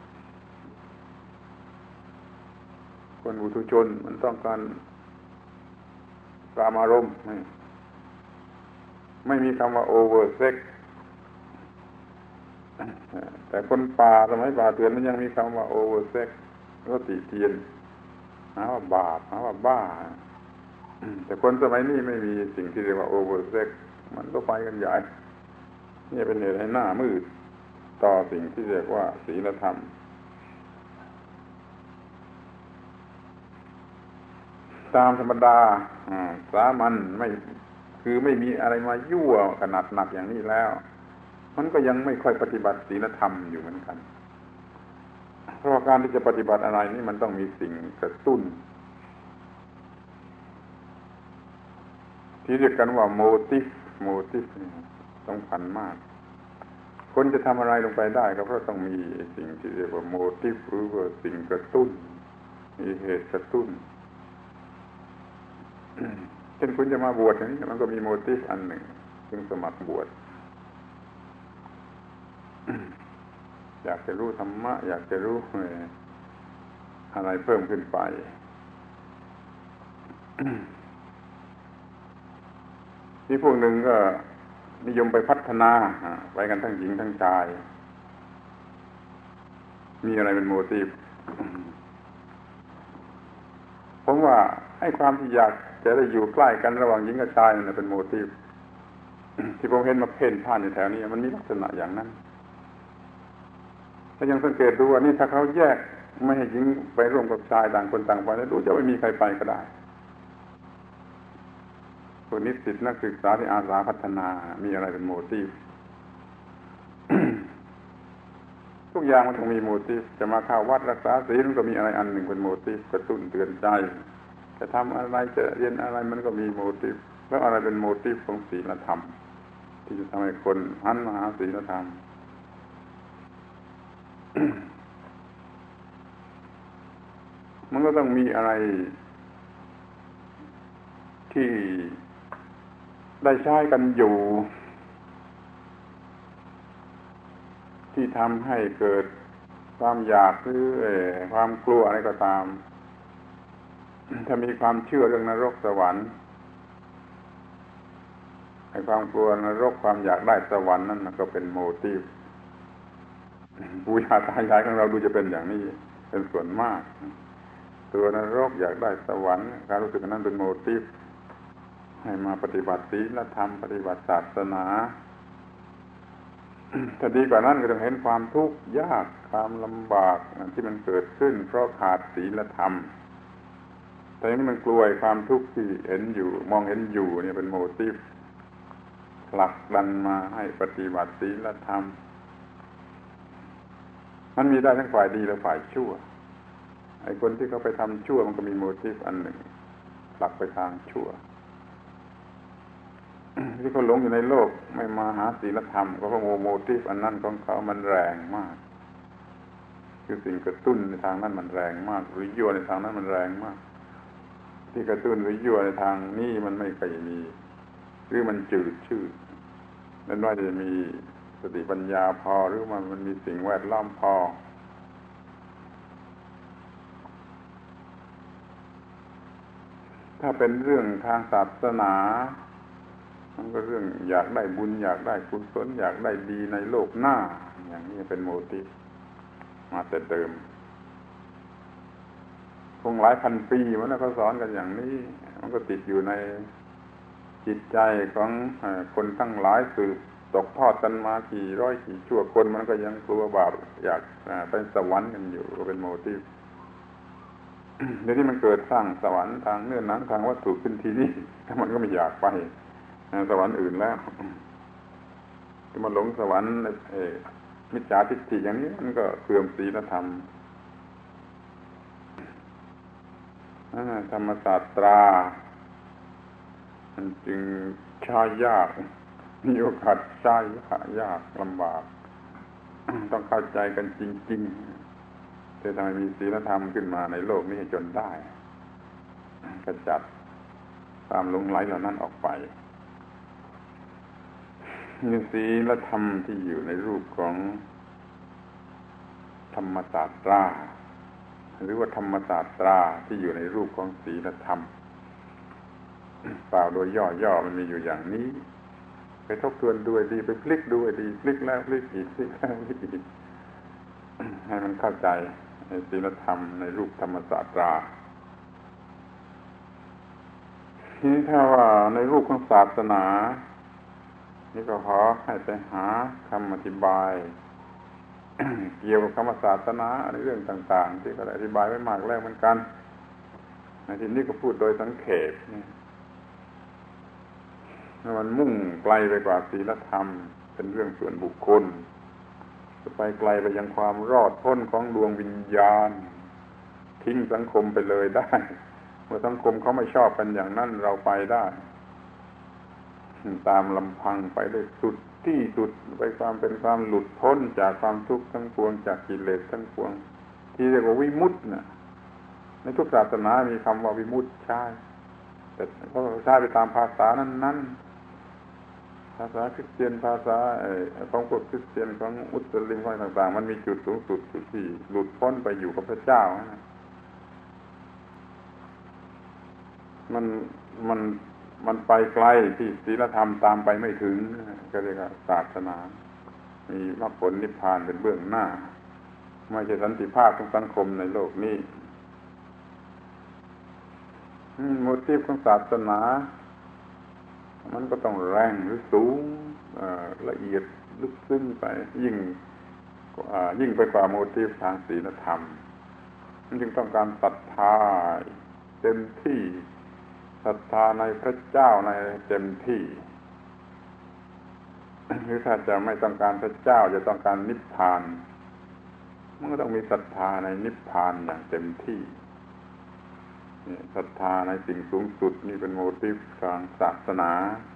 คนบุตุชนมันต้องการกามอารมณ์ไม่ไม่มีคำว่าโอเวอร์เซ็กแต่คนป่าสมัยป่าเถื่อนมันยังมีคำว่าโอเวอร์เซ็กก็ติเตียนหาว่าบาปหาว่าบ้าแต่คนสมัยนี้ไม่มีสิ่งที่เรียกว่าโอเวอร์เซ็กมันก็ไปกันใหญ่นี่เป็นเหตุให้หน้ามืดต่อสิ่งที่เรียกว่าศีลธรรมตามธรรมดาสามัญไม่คือไม่มีอะไรมายั่วขนาดหนักอย่างนี้แล้วมันก็ยังไม่ค่อยปฏิบัติศีลธรรมอยู่เหมือนกันเพราะการที่จะปฏิบัติอะไรนี่มันต้องมีสิ่งกระตุ้นที่เรียกกันว่า motive motive สำคัญมากคนจะทำอะไรลงไปได้ก็เพราะต้องมีสิ่งที่เรียกว่า motive หรือว่าสิ่งกระตุ้นมีเหตุกระตุ้นเช่นคุณจะมาบวชอย่างนี้มันก็มี motive อันหนึ่งจึงสมัครบวชอยากจะรู้ธรรมะอยากจะรู้อะไรเพิ่มขึ้นไปที่พวกหนึ่งก็นิยมไปพัฒนาไปกันทั้งหญิงทั้งชายมีอะไรเป็นโมทีฟผมว่าให้ความที่อยากจะได้อยู่ใกล้กันระหว่างหญิงกับชายนั่นเป็นโมทีฟที่ผมเห็นมาเพ่นพ่านอยู่แถวนี้มันมีลักษณะอย่างนั้นถ้ายังสังเกตดูว่านี่ถ้าเขาแยกไม่ให้หญิงไปร่วมกับชายต่างคนต่างไปแล้วดูจะไม่มีใครไปก็ได้พวกนิสิตนักศึกษาที่อาสาพัฒนามีอะไรเป็นโมทีฟ ทุกอย่างมันต้องมีโมทีฟจะมาเข้าวัดรักษาศีลมันก็มีอะไรอันหนึ่งเป็นโมทีฟกระตุ้นเตือนใจจะทำอะไรจะเรียนอะไรมันก็มีโมทีฟแล้วอะไรเป็นโมทีฟของศีลธรรมที่จะทำให้คนหันมาหาศีลธรรม มันก็ต้องมีอะไรที่ได้ใช้กันอยู่ที่ทำให้เกิดความอยากหรือความกลัวอะไรก็ตามถ้ามีความเชื่อเรื่องนรกสวรรค์ไอ้ความกลัวนรกความอยากได้สวรรค์นั่นก็เป็นโมทีฟปู่ย่าตายายของเราดูจะเป็นอย่างนี้เป็นส่วนมากตัวนรกอยากได้สวรรค์การรู้สึกนั้นเป็นโมทีฟให้มาปฏิบัติศีลธรรมปฏิบัติศาสนาถ้าดีกว่านั้นก็ต้องเห็นความทุกข์ยากความลำบากที่มันเกิดขึ้นเพราะขาดศีลธรรมแต่นี่มันกลัวความทุกข์ที่เห็นอยู่มองเห็นอยู่เนี่ยเป็นโมทีฟผลักดันมาให้ปฏิบัติศีลธรรมมันมีได้ทั้งฝ่ายดีและฝ่ายชั่วไอ้คนที่เขาไปทำชั่วมันก็มีโมทีฟอันหนึ่งผลักไปทางชั่วที่เขาหลงอยู่ในโลกไม่มาหาศีลธรรมก็เพราะโมทีฟอันนั้นของเขามันแรงมากคือสิ่งกระตุ้นในทางนั้นมันแรงมากหรือยั่วในทางนั้นมันแรงมากที่กระตุ้นหรือยั่วในทางนี้มันไม่เคยมีหรือมันจืดชืดนั่นว่าจะมีสติปัญญาพอหรือมันมันมีสิ่งแวดล้อมพอถ้าเป็นเรื่องทางศาสนามันก็เรื่องอยากได้บุญอยากได้กุศลอยากได้ดีในโลกหน้าอย่างนี้เป็นโมทีฟมาแต่เดิมคงหลายพันปีมันแล้วเขาสอนกันอย่างนี้มันก็ติดอยู่ในจิตใจของคนทั้งหลายสืบตกทอดกันมากี่ร้อยกี่ชั่วคนมันก็ยังกลัวบาปอยากไปสวรรค์กันอยู่ก็เป็นโมทีฟเดี๋ยวนี้มันเกิดสร้างสวรรค์ทางเนื้อหนังทางวัตถุขึ้นทีนี้ถ้ามันก็ไม่อยากไปสวรรค์อื่นแล้วที่มันหลงสวรรค์มิจฉาทิฏฐิอย่างนี้มันก็เสื่อมศีลธรรมธรรมศาสตรามันจึงใช้ยากมีโอกาสใช้ยากลำบากต้องเข้าใจกันจริงๆจะทำให้มีศีลธรรมขึ้นมาในโลกนี้จนได้กระจัดตามหลงไหลเหล่านั้นออกไปมีศีลธรรมที่อยู่ในรูปของธรรมศาสตราหรือว่าธรรมศาสตราที่อยู่ในรูปของศีลธรรมกล่าวโดยย่อๆมันมีอยู่อย่างนี้ไปทบทวนดูดีไปพลิกดูดีพลิกแล้วพลิกอีกพลิกแล้วพลิกอีกให้มันเข้าใจในศีลธรรมในรูปธรรมศาสตราทีนี้ถ้าว่าในรูปของศาสนานี่ก็ขอให้ไปหาคำอธิบาย เกี่ยวกับคำศาสนาในเรื่องต่างๆที่ก็ได้อธิบายไว้มากแล้วเหมือนกันในที่นี้ก็พูดโดยสังเขปนี่มันมุ่งไกลไปกว่าศีลธรรมเป็นเรื่องส่วนบุคคลจะไปไกลไปยังความรอดพ้นของดวงวิญญาณทิ้งสังคมไปเลยได้เมื่อสังคมเขาไม่ชอบกันอย่างนั้นเราไปได้ตามลำพังไปได้สุดที่สุดไปความเป็นความหลุดพ้นจากความทุกข์ทั้งปวงจากกิเลสทั้งปวงที่เรียกว่าวิมุตติน่ะในทุกศาสนามีคำว่าวิมุตติใช่แต่เขาใช้ไปตามภาษานั้นๆภาษาคริสเตียนภาษาของพวกคริสเตียนของมุสลิมของต่างๆมันมีจุดสูงสุดจุดที่หลุดพ้นไปอยู่กับพระเจ้ามันมันมันไปไกลที่ศีลธรรมตามไปไม่ถึงก็เรียกว่าศาสนามีมรรคผลนิพพานเป็นเบื้องหน้าไม่ใช่สันติภาพของสังคมในโลกนี้โมทีฟของศาสนามันก็ต้องแรงหรือสูงละเอียดลึกซึ้งไปยิ่งยิ่งไปกว่าโมทีฟทางศีลธรรมมันจึงต้องการศรัทธาเต็มที่ศรัทธาในพระเจ้าในเต็มที่หรือถ้าจะไม่ต้องการพระเจ้าจะต้องการนิพพานมันก็ต้องมีศรัทธาในนิพพานอย่างเต็มที่ศรัทธาในสิ่งสูงสุดนี่เป็นโมทีฟทางศาสนา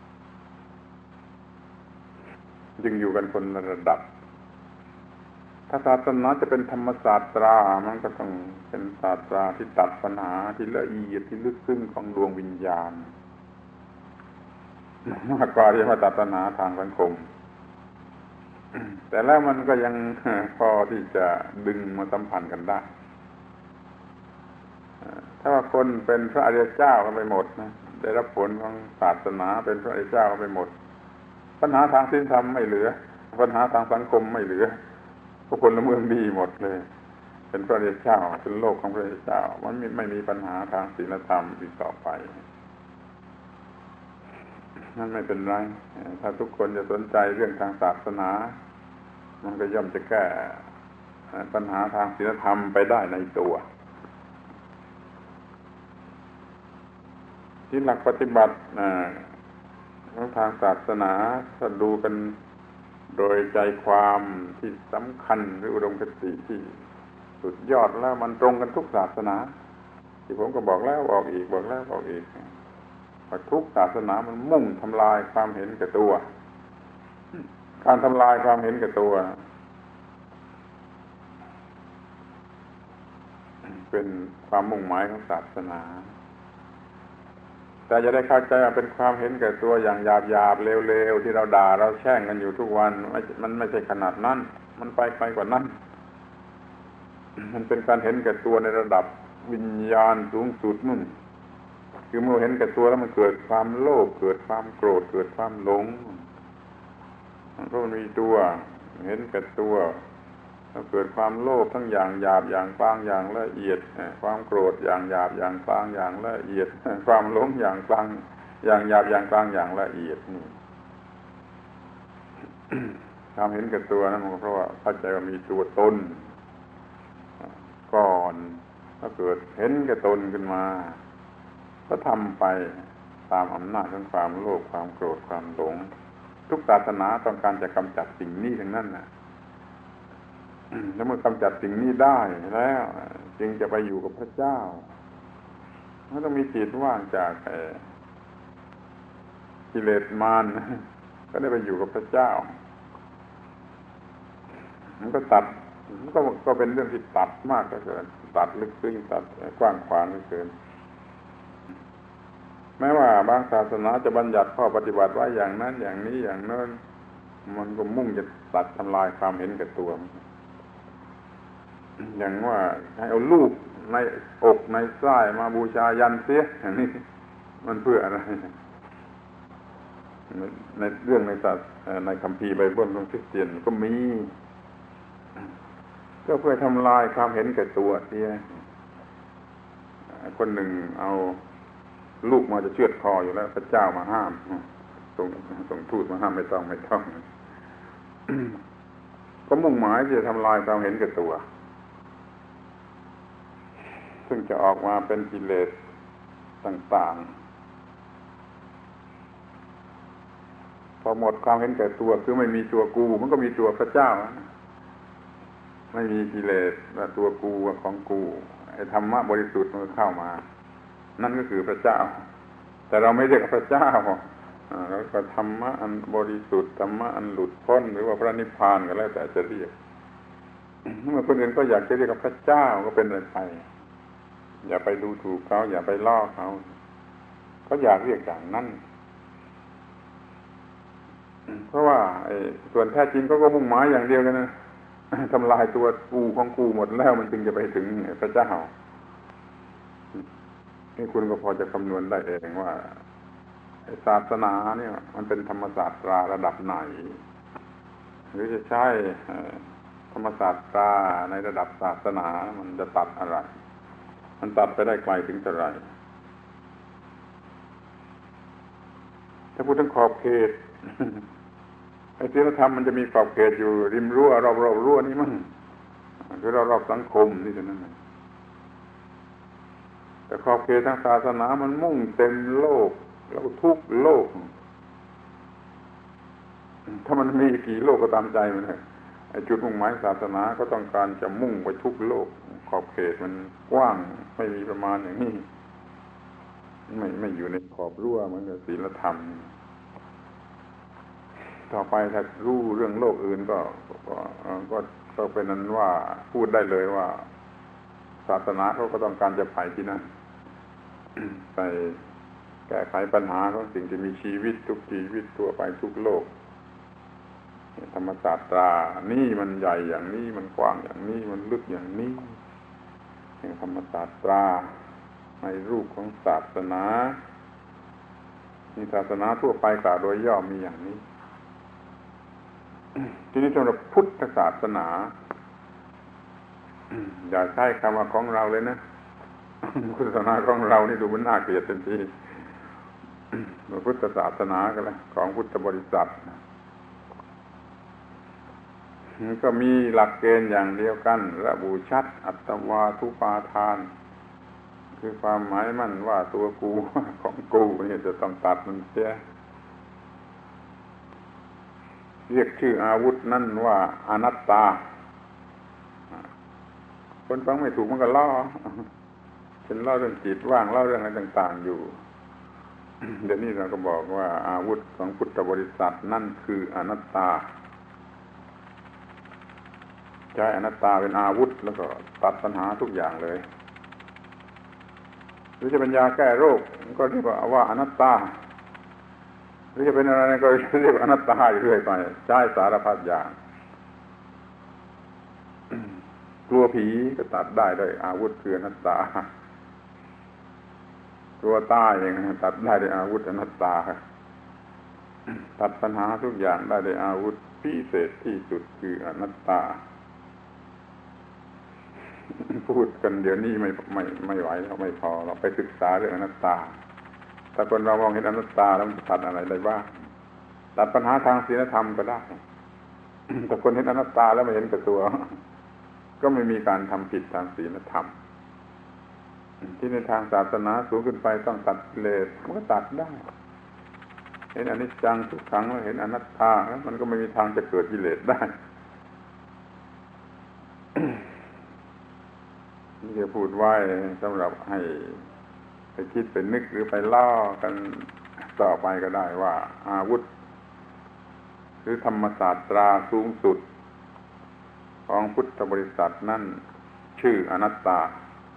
จึงอยู่กันคนละระดับถ้าศาสนาจะเป็นธรรมศาสตรามันก็ต้องเป็นศาสตราที่ตัดปัญหาที่ละเอียดที่ลึกซึ้งของดวงวิญญาณมากกว่าที่มาตัดปัญหาทางสังคมแต่แล้วมันก็ยังพอที่จะดึงมาสัมพันธ์กันได้ถ้าว่าคนเป็นพระอริยเจ้ากันไปหมดนะได้รับผลของศาสนาเป็นพระอริยเจ้ากันไปหมดปัญหาทางศีลธรรมไม่เหลือปัญหาทางสังคมไม่เหลือพวกคนละเมืองดีหมดเลยเป็นพระอริยเจ้าเป็นโลกของพระอริยเจ้ามันไม่ไม่มีปัญหาทางศีลธรรมอีกต่อไปนั่นไม่เป็นไรถ้าทุกคนจะสนใจเรื่องทางศาสนามันก็ย่อมจะแก้ปัญหาทางศีลธรรมไปได้ในตัวที่หลักปฏิบัติของทางศาสนาถ้าดูกันโดยใจความที่สำคัญหรืออุดมคติที่สุดยอดแล้วมันตรงกันทุกศาสนาที่ผมก็บอกแล้วบอกอีกบอกแล้วบอกอีกว่าทุกศาสนามันมุ่งทำลายความเห็นแก่ตัวการทำลายความเห็นแก่ตัวเป็นความมุ่งหมายของศาสนาแต่จะได้เข้าใจว่าเป็นความเห็นแก่ตัวอย่างหยาบๆเลวๆที่เราด่าเราแช่งกันอยู่ทุกวันมันไม่ใช่ขนาดนั้นมันไปไกลกว่านั้นมันเป็นการเห็นแก่ตัวในระดับวิญญาณสูงสุดนู่นคือเมื่อเห็นแก่ตัวแล้วมันเกิดความโลภเกิดความโกรธเกิดความหลงเพราะมันมีตัวเห็นแก่ตัวแล้วเกิดความโลภทั้งอย่างหยาบอย่างกลางอย่างละเอียดความโกรธอย่างหยาบอย่างกลางอย่างละเอียดความหลงอย่างกลางอย่างหยาบอย่างกลางอย่างละเอียดนี่ ความเห็นแก่ตัวนั้นมันเพราะว่าเข้าใจว่ามีตัวตนก่อนถ้าเกิดเห็นแก่ตนขึ้นมาก็ทำไปตามอำนาจของความโลภความโกรธความหลงทุกศาสนาต้องการจะกำจัดสิ่งนี้ทั้งนั้นน่ะแล้วเมื่อกำจัดสิ่งนี้ได้แล้วจึงจะไปอยู่กับพระเจ้ามันต้องมีจิตว่างจากกิเลสมารก็ได้ไปอยู่กับพระเจ้ามันก็ตัดมันก็ก็เป็นเรื่องที่ตัดมากก็เกินตัดลึกซึ้งตัดกว้างขวางเกินแม้ว่าบางศาสนาจะบัญญัติข้อปฏิบัติไว้อย่างนั้นอย่างนี้อย่างโน้นมันก็มุ่งจะตัดทำลายความเห็นแก่ตัวอย่างว่าให้เอาลูกในอกในไส้มาบูชายันเสียอย่างนี้มันเพื่ออะไรในเรื่องในศาสในคัมภีร์ไบเบิลของคริสเตียนก็มีก็เพื่อทำลายความเห็นแก่ตัวเสียคนหนึ่งเอาลูกมาจะเชือดคออยู่แล้วพระเจ้ามาห้ามส่งส่งทูตมาห้ามไม่ต้องไม่ต้องก็มุ่งหมายที่จะทำลายความเห็นแก่ตัวซึ่งจะออกมาเป็นกิเลสต่างๆพอหมดความเห็นแก่ตัวคือไม่มีตัวกูมันก็มีตัวพระเจ้าไม่มีกิเลสว่าตัวกูว่าของกูไอ้ธรรมะบริสุทธิ์มันเข้ามานั่นก็คือพระเจ้าแต่เราไม่เรียกพระเจ้าเราก็ธรรมะอันบริสุทธิ์ธรรมะอันหลุดพ้นหรือว่าพระนิพพานก็แล้วแต่จะเรียกเมื่อคนอื่นก็อยากจะเรียกพระเจ้าก็เป็นอะไรไปอย่าไปดูถูกเขาอย่าไปล่อเขาเขาอยากเรียกอย่างนั้นเพราะว่าไอ้ส่วนแท้จริงเขาก็มุ่งหมายอย่างเดียวกันนะทำลายตัวกูของกูหมดแล้วมันจึงจะไปถึงพระเจ้านี่คุณก็พอจะคำนวณได้เองว่าศาสนาเนี่ยมันเป็นธรรมศาสตราระดับไหนหรือจะใช้ธรรมศาสตราในระดับศาสนามันจะตัดอะไรมันตัดไปได้ไกลถึงเท่าไหร่ถ้าพูดถึงขอบเขตไอ้ศีลธรรมมันจะมีขอบเขตอยู่ริมรั้วรอบๆรั้วนี่มั้งคือรอบๆสังคมนี่เท่านั้นขอบเขตทางศาสนามันมุ่งเต็มโลกแล้วทุกโลกถ้ามันมีกี่โลกก็ตามใจมันเถอะไอ้จุดมุ่งหมายศาสนาก็ต้องการจะมุ่งไปทุกโลกขอบเขตมันกว้างไม่มีประมาณอย่างนี้ไม่ไม่อยู่ในขอบรั้วเหมือนกับศีลธรรมต่อไปถ้ารู้เรื่องโลกอื่นก็ก็ก็ก็เป็นนั้นว่าพูดได้เลยว่าศาสนาเขาก็ต้องการจะไปที่นั่นไปแก้ไขปัญหาของสิ่งที่มีชีวิตทุกชีวิตทั่วไปทุกโลกธรรมศาสตรานี่มันใหญ่อย่างนี้มันกว้างอย่างนี้มันลึกอย่างนี้ธรรมศาสตราในรูปของศาสนานี่ศาสนาทั่วไปกล่าวโดยย่อมีอย่างนี้ทีนี้สำหรับพุทธศาสนาอย่าใช้คำว่าของเราเลยนะพุทธศาสนาของเรานี่ดูมันน่าเกลียดเต็มทีพุทธศาสนากันเลยของพุทธบริษัทก็มีหลักเกณฑ์อย่างเดียวกันระบุชัดอัตวาทุปาทานคือความหมายมั่นว่าตัวกูของกูนี่จะต้องตัดมันเสียเรียกชื่ออาวุธนั่นว่าอนัตตาคนฟังไม่ถูกมันก็ล่อเป็นเล่าเรื่องจิตว่างเล่าเรื่องอะไรต่างๆอยู่เดี๋ยวนี้เราก็บอกว่าอาวุธของพุทธบริษัทนั่นคืออนัตตาใช้อนัตตาเป็นอาวุธแล้วก็ตัดปัญหาทุกอย่างเลยหรือจะเป็นยาแก้โรคก็เรียกว่าว่าอนัตตาหรือจะเป็นอะไรก็เรียกว่าอนัตตาอยู่เรื่อยไปใช้สารพัดอย่างกลัวผีก็ตัดได้ด้วยอาวุธคืออนัตตากลัวตายเองตัดได้ด้วยอาวุธอนัตตาตัดปัญหาทุกอย่างได้ด้วยอาวุธพิเศษที่สุดคืออนัตตาพูดกันเดี๋ยวนี้ไม่ไม่ไม่ไหวแล้วไม่พอเราไปศึกษาเรื่องอนัตตาถ้าคนเรามองเห็นอนัตตาแล้วมันตัดอะไรได้บ้างตัดปัญหาทางศีลธรรมก็ได้แต่คนเห็นอนัตตาแล้วไม่เห็นกับตัวก็ไม่มีการทำผิดทางศีลธรรมที่ในทางศาสนาสูงขึ้นไปต้องตัดกิเลสมันก็ตัดได้เห็นอนิจจังทุกขังแล้วเห็นอนัตตาแล้วมันก็ไม่มีทางจะเกิดกิเลสได้นี่จะพูดไว้สำหรับให้ไปคิดไปนึกหรือไปล่อกันต่อไปก็ได้ว่าอาวุธหรือธรรมศาสตราสูงสุดของพุทธบริษัทนั่นชื่ออนัตตา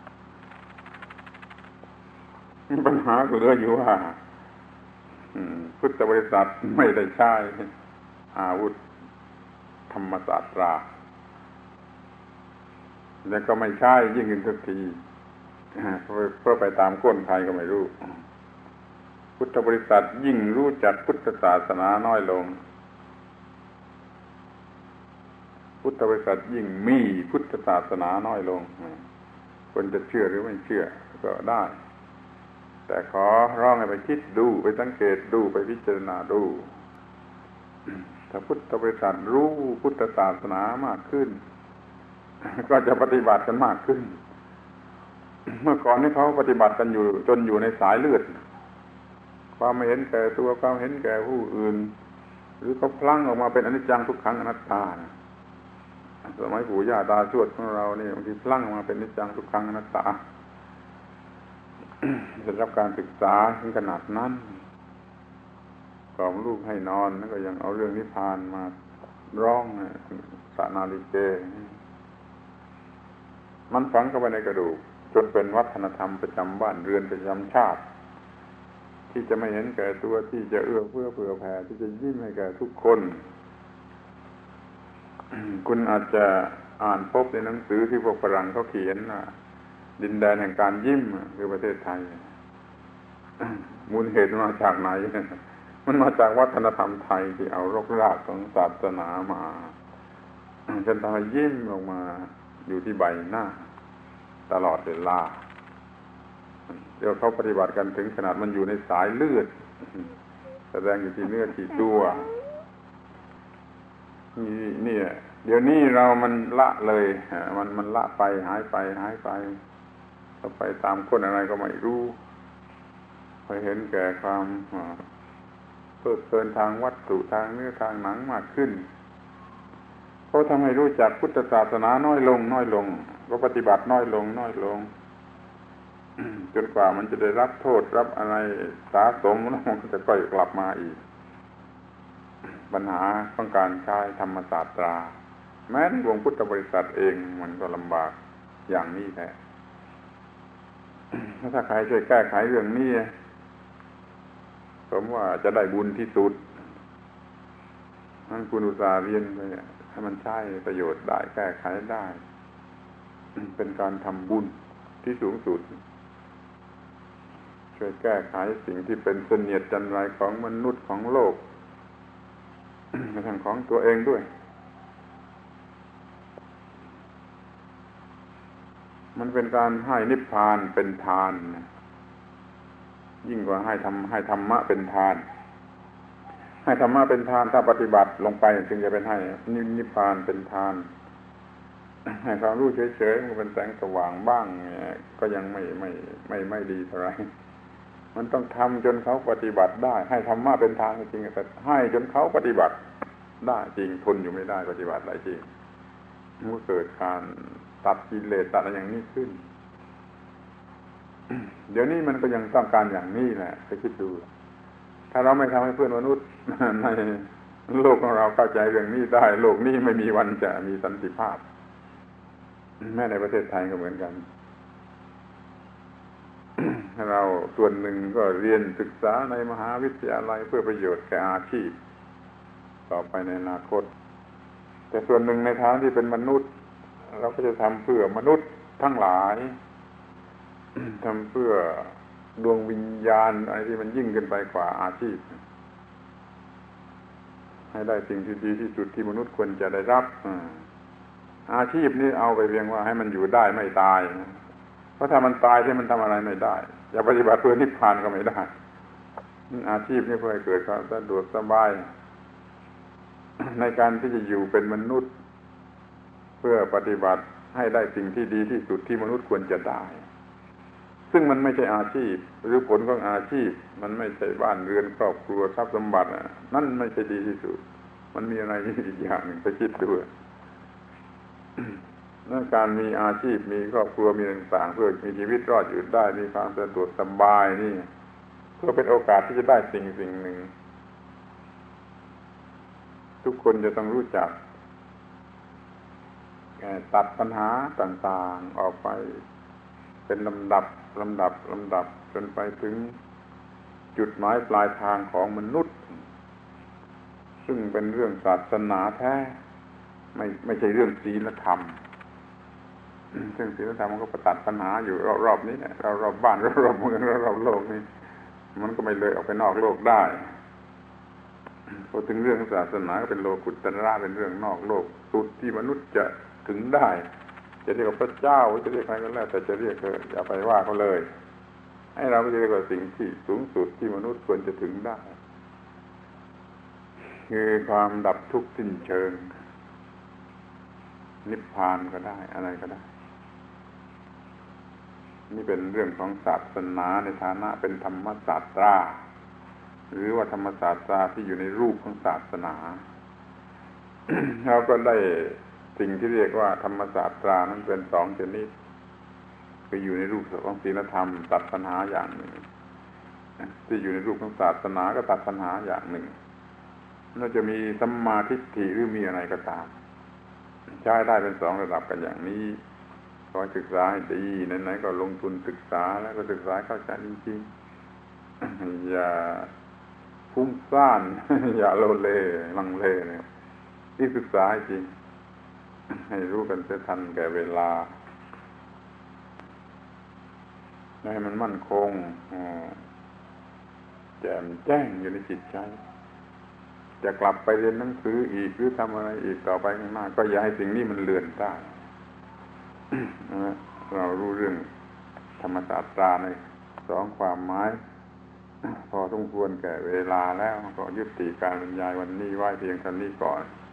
ปัญหาก็เหลืออยู่ว่าพุทธบริษัทไม่ได้ใช้อาวุธธรรมศาสตราแล้วก็ไม่ใช่ยิ่งขึ้นทุกทีเพื่อไปตามก้นใครก็ไม่รู้พุทธบริษัทยิ่งรู้จักพุทธศาสนาน้อยลงพุทธบริษัทยิ่งมีพุทธศาสนาน้อยลงคนจะเชื่อหรือไม่เชื่อก็ได้แต่ขอร้องให้ไปคิดดูไปสังเกตดูไปพิจารณาดูถ้าพุทธบริษัทรู้พุทธศาสนามากขึ้นก็จะปฏิบัติกันมากขึ้นเมื่อก่อนนี้เขาปฏิบัติกันอยู่จนอยู่ในสายเลือดความไม่เห็นแก่ตัวความเห็นแก่ผู้อื่นหรือเขาพลั้งออกมาเป็นอนิจจังทุกขังอนัตตาสมัยปู่ย่าตาทวดของเรานี่บางทีพลั้งออกมาเป็นอนิจจังทุกขังอนัตตาได้รับการศึกษาถึงขนาดนั้นกล่อมลูกให้นอนแล้วก็ยังเอาเรื่องนิพพานมาร้องสานาลิเกมันฝังเข้าไปในกระดูกจนเป็นวัฒนธรรมประจำบ้านเรือนประจำชาติที่จะไม่เห็นแก่ตัวที่จะเอื้อเฟื้อเผื่อแผ่ที่จะยิ้มให้แก่ทุกคนคุณอาจจะอ่านพบในหนังสือที่พวกฝรั่งเขาเขียนว่าดินแดนแห่งการยิ้มคือประเทศไทยมูลเหตุมาจากไหนมันมาจากวัฒนธรรมไทยที่เอารกรากของศาสนามาจนทำให้ยิ้มออกมาอยู่ที่ใบหน้าตลอดเวลาเดี๋ยวเขาปฏิบัติกันถึงขนาดมันอยู่ในสายเลือดแสดงอยู่ที่เนื้อที่ตัวนี่เนี่ยเดี๋ยวนี้เรามันละเลยมันมันละไปหายไปหายไปก็ไปตามคนอะไรก็ไม่รู้ไปเห็นแก่ความเพลิดเพลินทางวัตถุทางเนื้อทางหนังมากขึ้นเขาทำให้รู้จักพุทธศาสนาน้อยลงน้อยลงก็ปฏิบัติน้อยลงน้อยลง จนกว่ามันจะได้รับโทษรับอะไรสะสมแล้วมันก็จะค่อยกลับมาอีกปัญหาต้องการใช้ธรรมศาสตราแม้ในวงพุทธบริษัทเองมันก็ลำบากอย่างนี้แหละถ้าใครช่วยแก้ไขเรื่องนี้ผมว่าจะได้บุญที่สุดนั่นคุณอุตส่าห์เรียนไปให้มันใช้ประโยชน์ได้แก้ไขได้เป็นการทำบุญที่สูงสุดช่วยแก้ไขสิ่งที่เป็นเสนียดจันไรของมนุษย์ของโลกกระทั่งของตัวเองด้วยมันเป็นการให้นิพพานเป็นทานยิ่งกว่าให้ทำให้ธรรมะเป็นทานให้ธรรมะเป็นทานถ้าปฏิบัติลงไปจึงจะเป็นให้นิพพานเป็นทานให้ความรู้เฉยๆมันเป็นแสงสว่างบ้างก็ยังไม่ไม่ไม่ไม่ดีเท่าไหร่มันต้องทำจนเขาปฏิบัติได้ให้ธรรมะเป็นทานจริงแต่ให้จนเขาปฏิบัติได้จริงทนอยู่ไม่ได้ปฏิบัติได้จริงมันก็เกิดการตัดกิเลสตัดอะไรอย่างนี้ขึ้นเดี๋ยวนี้มันก็ยังต้องการอย่างนี้แหละไปคิดดูถ้าเราไม่ทำให้เพื่อนมนุษย์ในโลกของเราเข้าใจเรื่องนี้ได้โลกนี้ไม่มีวันจะมีสันติภาพแม้ในประเทศไทยก็เหมือนกันเราส่วนหนึ่งก็เรียนศึกษาในมหาวิทยาลัยเพื่อประโยชน์แก่อาชีพต่อไปในอนาคตแต่ส่วนหนึ่งในทางที่เป็นมนุษย์เราก็จะทำเพื่อมนุษย์ทั้งหลายทำเพื่อดวงวิญญาณอะไรที่มันยิ่งขึ้นไปกว่าอาชีพให้ได้สิ่งที่ดีที่สุดที่มนุษย์ควรจะได้รับอาชีพนี้เอาไปเพียงว่าให้มันอยู่ได้ไม่ตายเพราะถ้ามันตายที่มันทำอะไรไม่ได้จะปฏิบัติเพื่อนิพพานก็ไม่ได้อาชีพนี้เพื่อให้เกิดความสะดวกสบายในการที่จะอยู่เป็นมนุษย์เพื่อปฏิบัติให้ได้สิ่งที่ดีที่สุดที่มนุษย์ควรจะได้ซึ่งมันไม่ใช่อาชีพหรือผลของอาชีพมันไม่ใช่บ้านเรือนครอบครัวทรัพย์สมบัตินั่นไม่ใช่ดีที่สุดมันมีอะไรอีกอย่างหนึ่งไปคิดดูนั่นการมีอาชีพมีครอบครัวมีต่างๆเพื่อมีชีวิตรอดอยู่ได้มีความสะดวกสบายนี่เพื่อเป็นโอกาสที่จะได้สิ่งสิ่งหนึ่งทุกคนจะต้องรู้จักตัดปัญหาต่างๆออกไปเป็นลำดับลำดับลำดับจนไปถึงจุดหมายปลายทางของมนุษย์ซึ่งเป็นเรื่องศาสนาแท้ไม่ไม่ใช่เรื่องศีลธรรมซึ่งศีลธรรมมันก็ตัดปัญหาอยู่รอบๆนี้แหละรอบๆบ้านรอบๆเมืองรอบๆโลกนี่มันก็ไม่เลยออกไปนอกโลกได้พอถึงเรื่องศาสนาก็เป็นโลกุตตระเป็นเรื่องนอกโลกสุดที่มนุษย์จะถึงได้จะเรียกว่าพระเจ้าจะเรียกใครก็แล้วแต่จะเรียกเถอะอย่าไปว่าเขาเลยให้เราเรียกว่าสิ่งที่สูงสุดที่มนุษย์ควรจะถึงได้คือความดับทุกข์สิ้นเชิงนิพพานก็ได้อะไรก็ได้นี่เป็นเรื่องของศาสนาในฐานะเป็นธรรมศาสตราหรือว่าธรรมศาสตราที่อยู่ในรูปของศาสนา เราก็ได้สิ่งที่เรียกว่าธรรมศาสตรานั้นเป็นสองชนิดคืออยู่ในรูปของศีลธรรมตัดปัญหาอย่างหนึ่งที่อยู่ในรูปของศาสนาก็ตัดปัญหาอย่างหนึ่งน่าจะมีสัมมาทิฏฐิหรือมีอะไรก็ตามใช้ได้เป็นสองระดับกันอย่างนี้ขอศึกษาให้ดีไหนๆก็ลงทุนศึกษาแล้วก็ศึกษาเข้าใจจริงๆอย่าฟุ้งซ่าน อย่าโลเลลังเลเนี่ยที่ศึกษาให้จริงให้รู้กันเสียทันแก่เวลาให้มันมั่นคงแจ่มแจ้งอยู่ในจิตใจจะกลับไปเรียนหนังสืออีกหรือทำอะไรอีกต่อไปข้างหน้าก็อย่าให้สิ่งนี้มันเลือนได้ เรารู้เรื่องธรรมศาสตราในสองความหมายพอสมควรแก่เวลาแล้วก็ยุติการบรรยายวันนี้ไว้เพียงเท่านี้ก่อน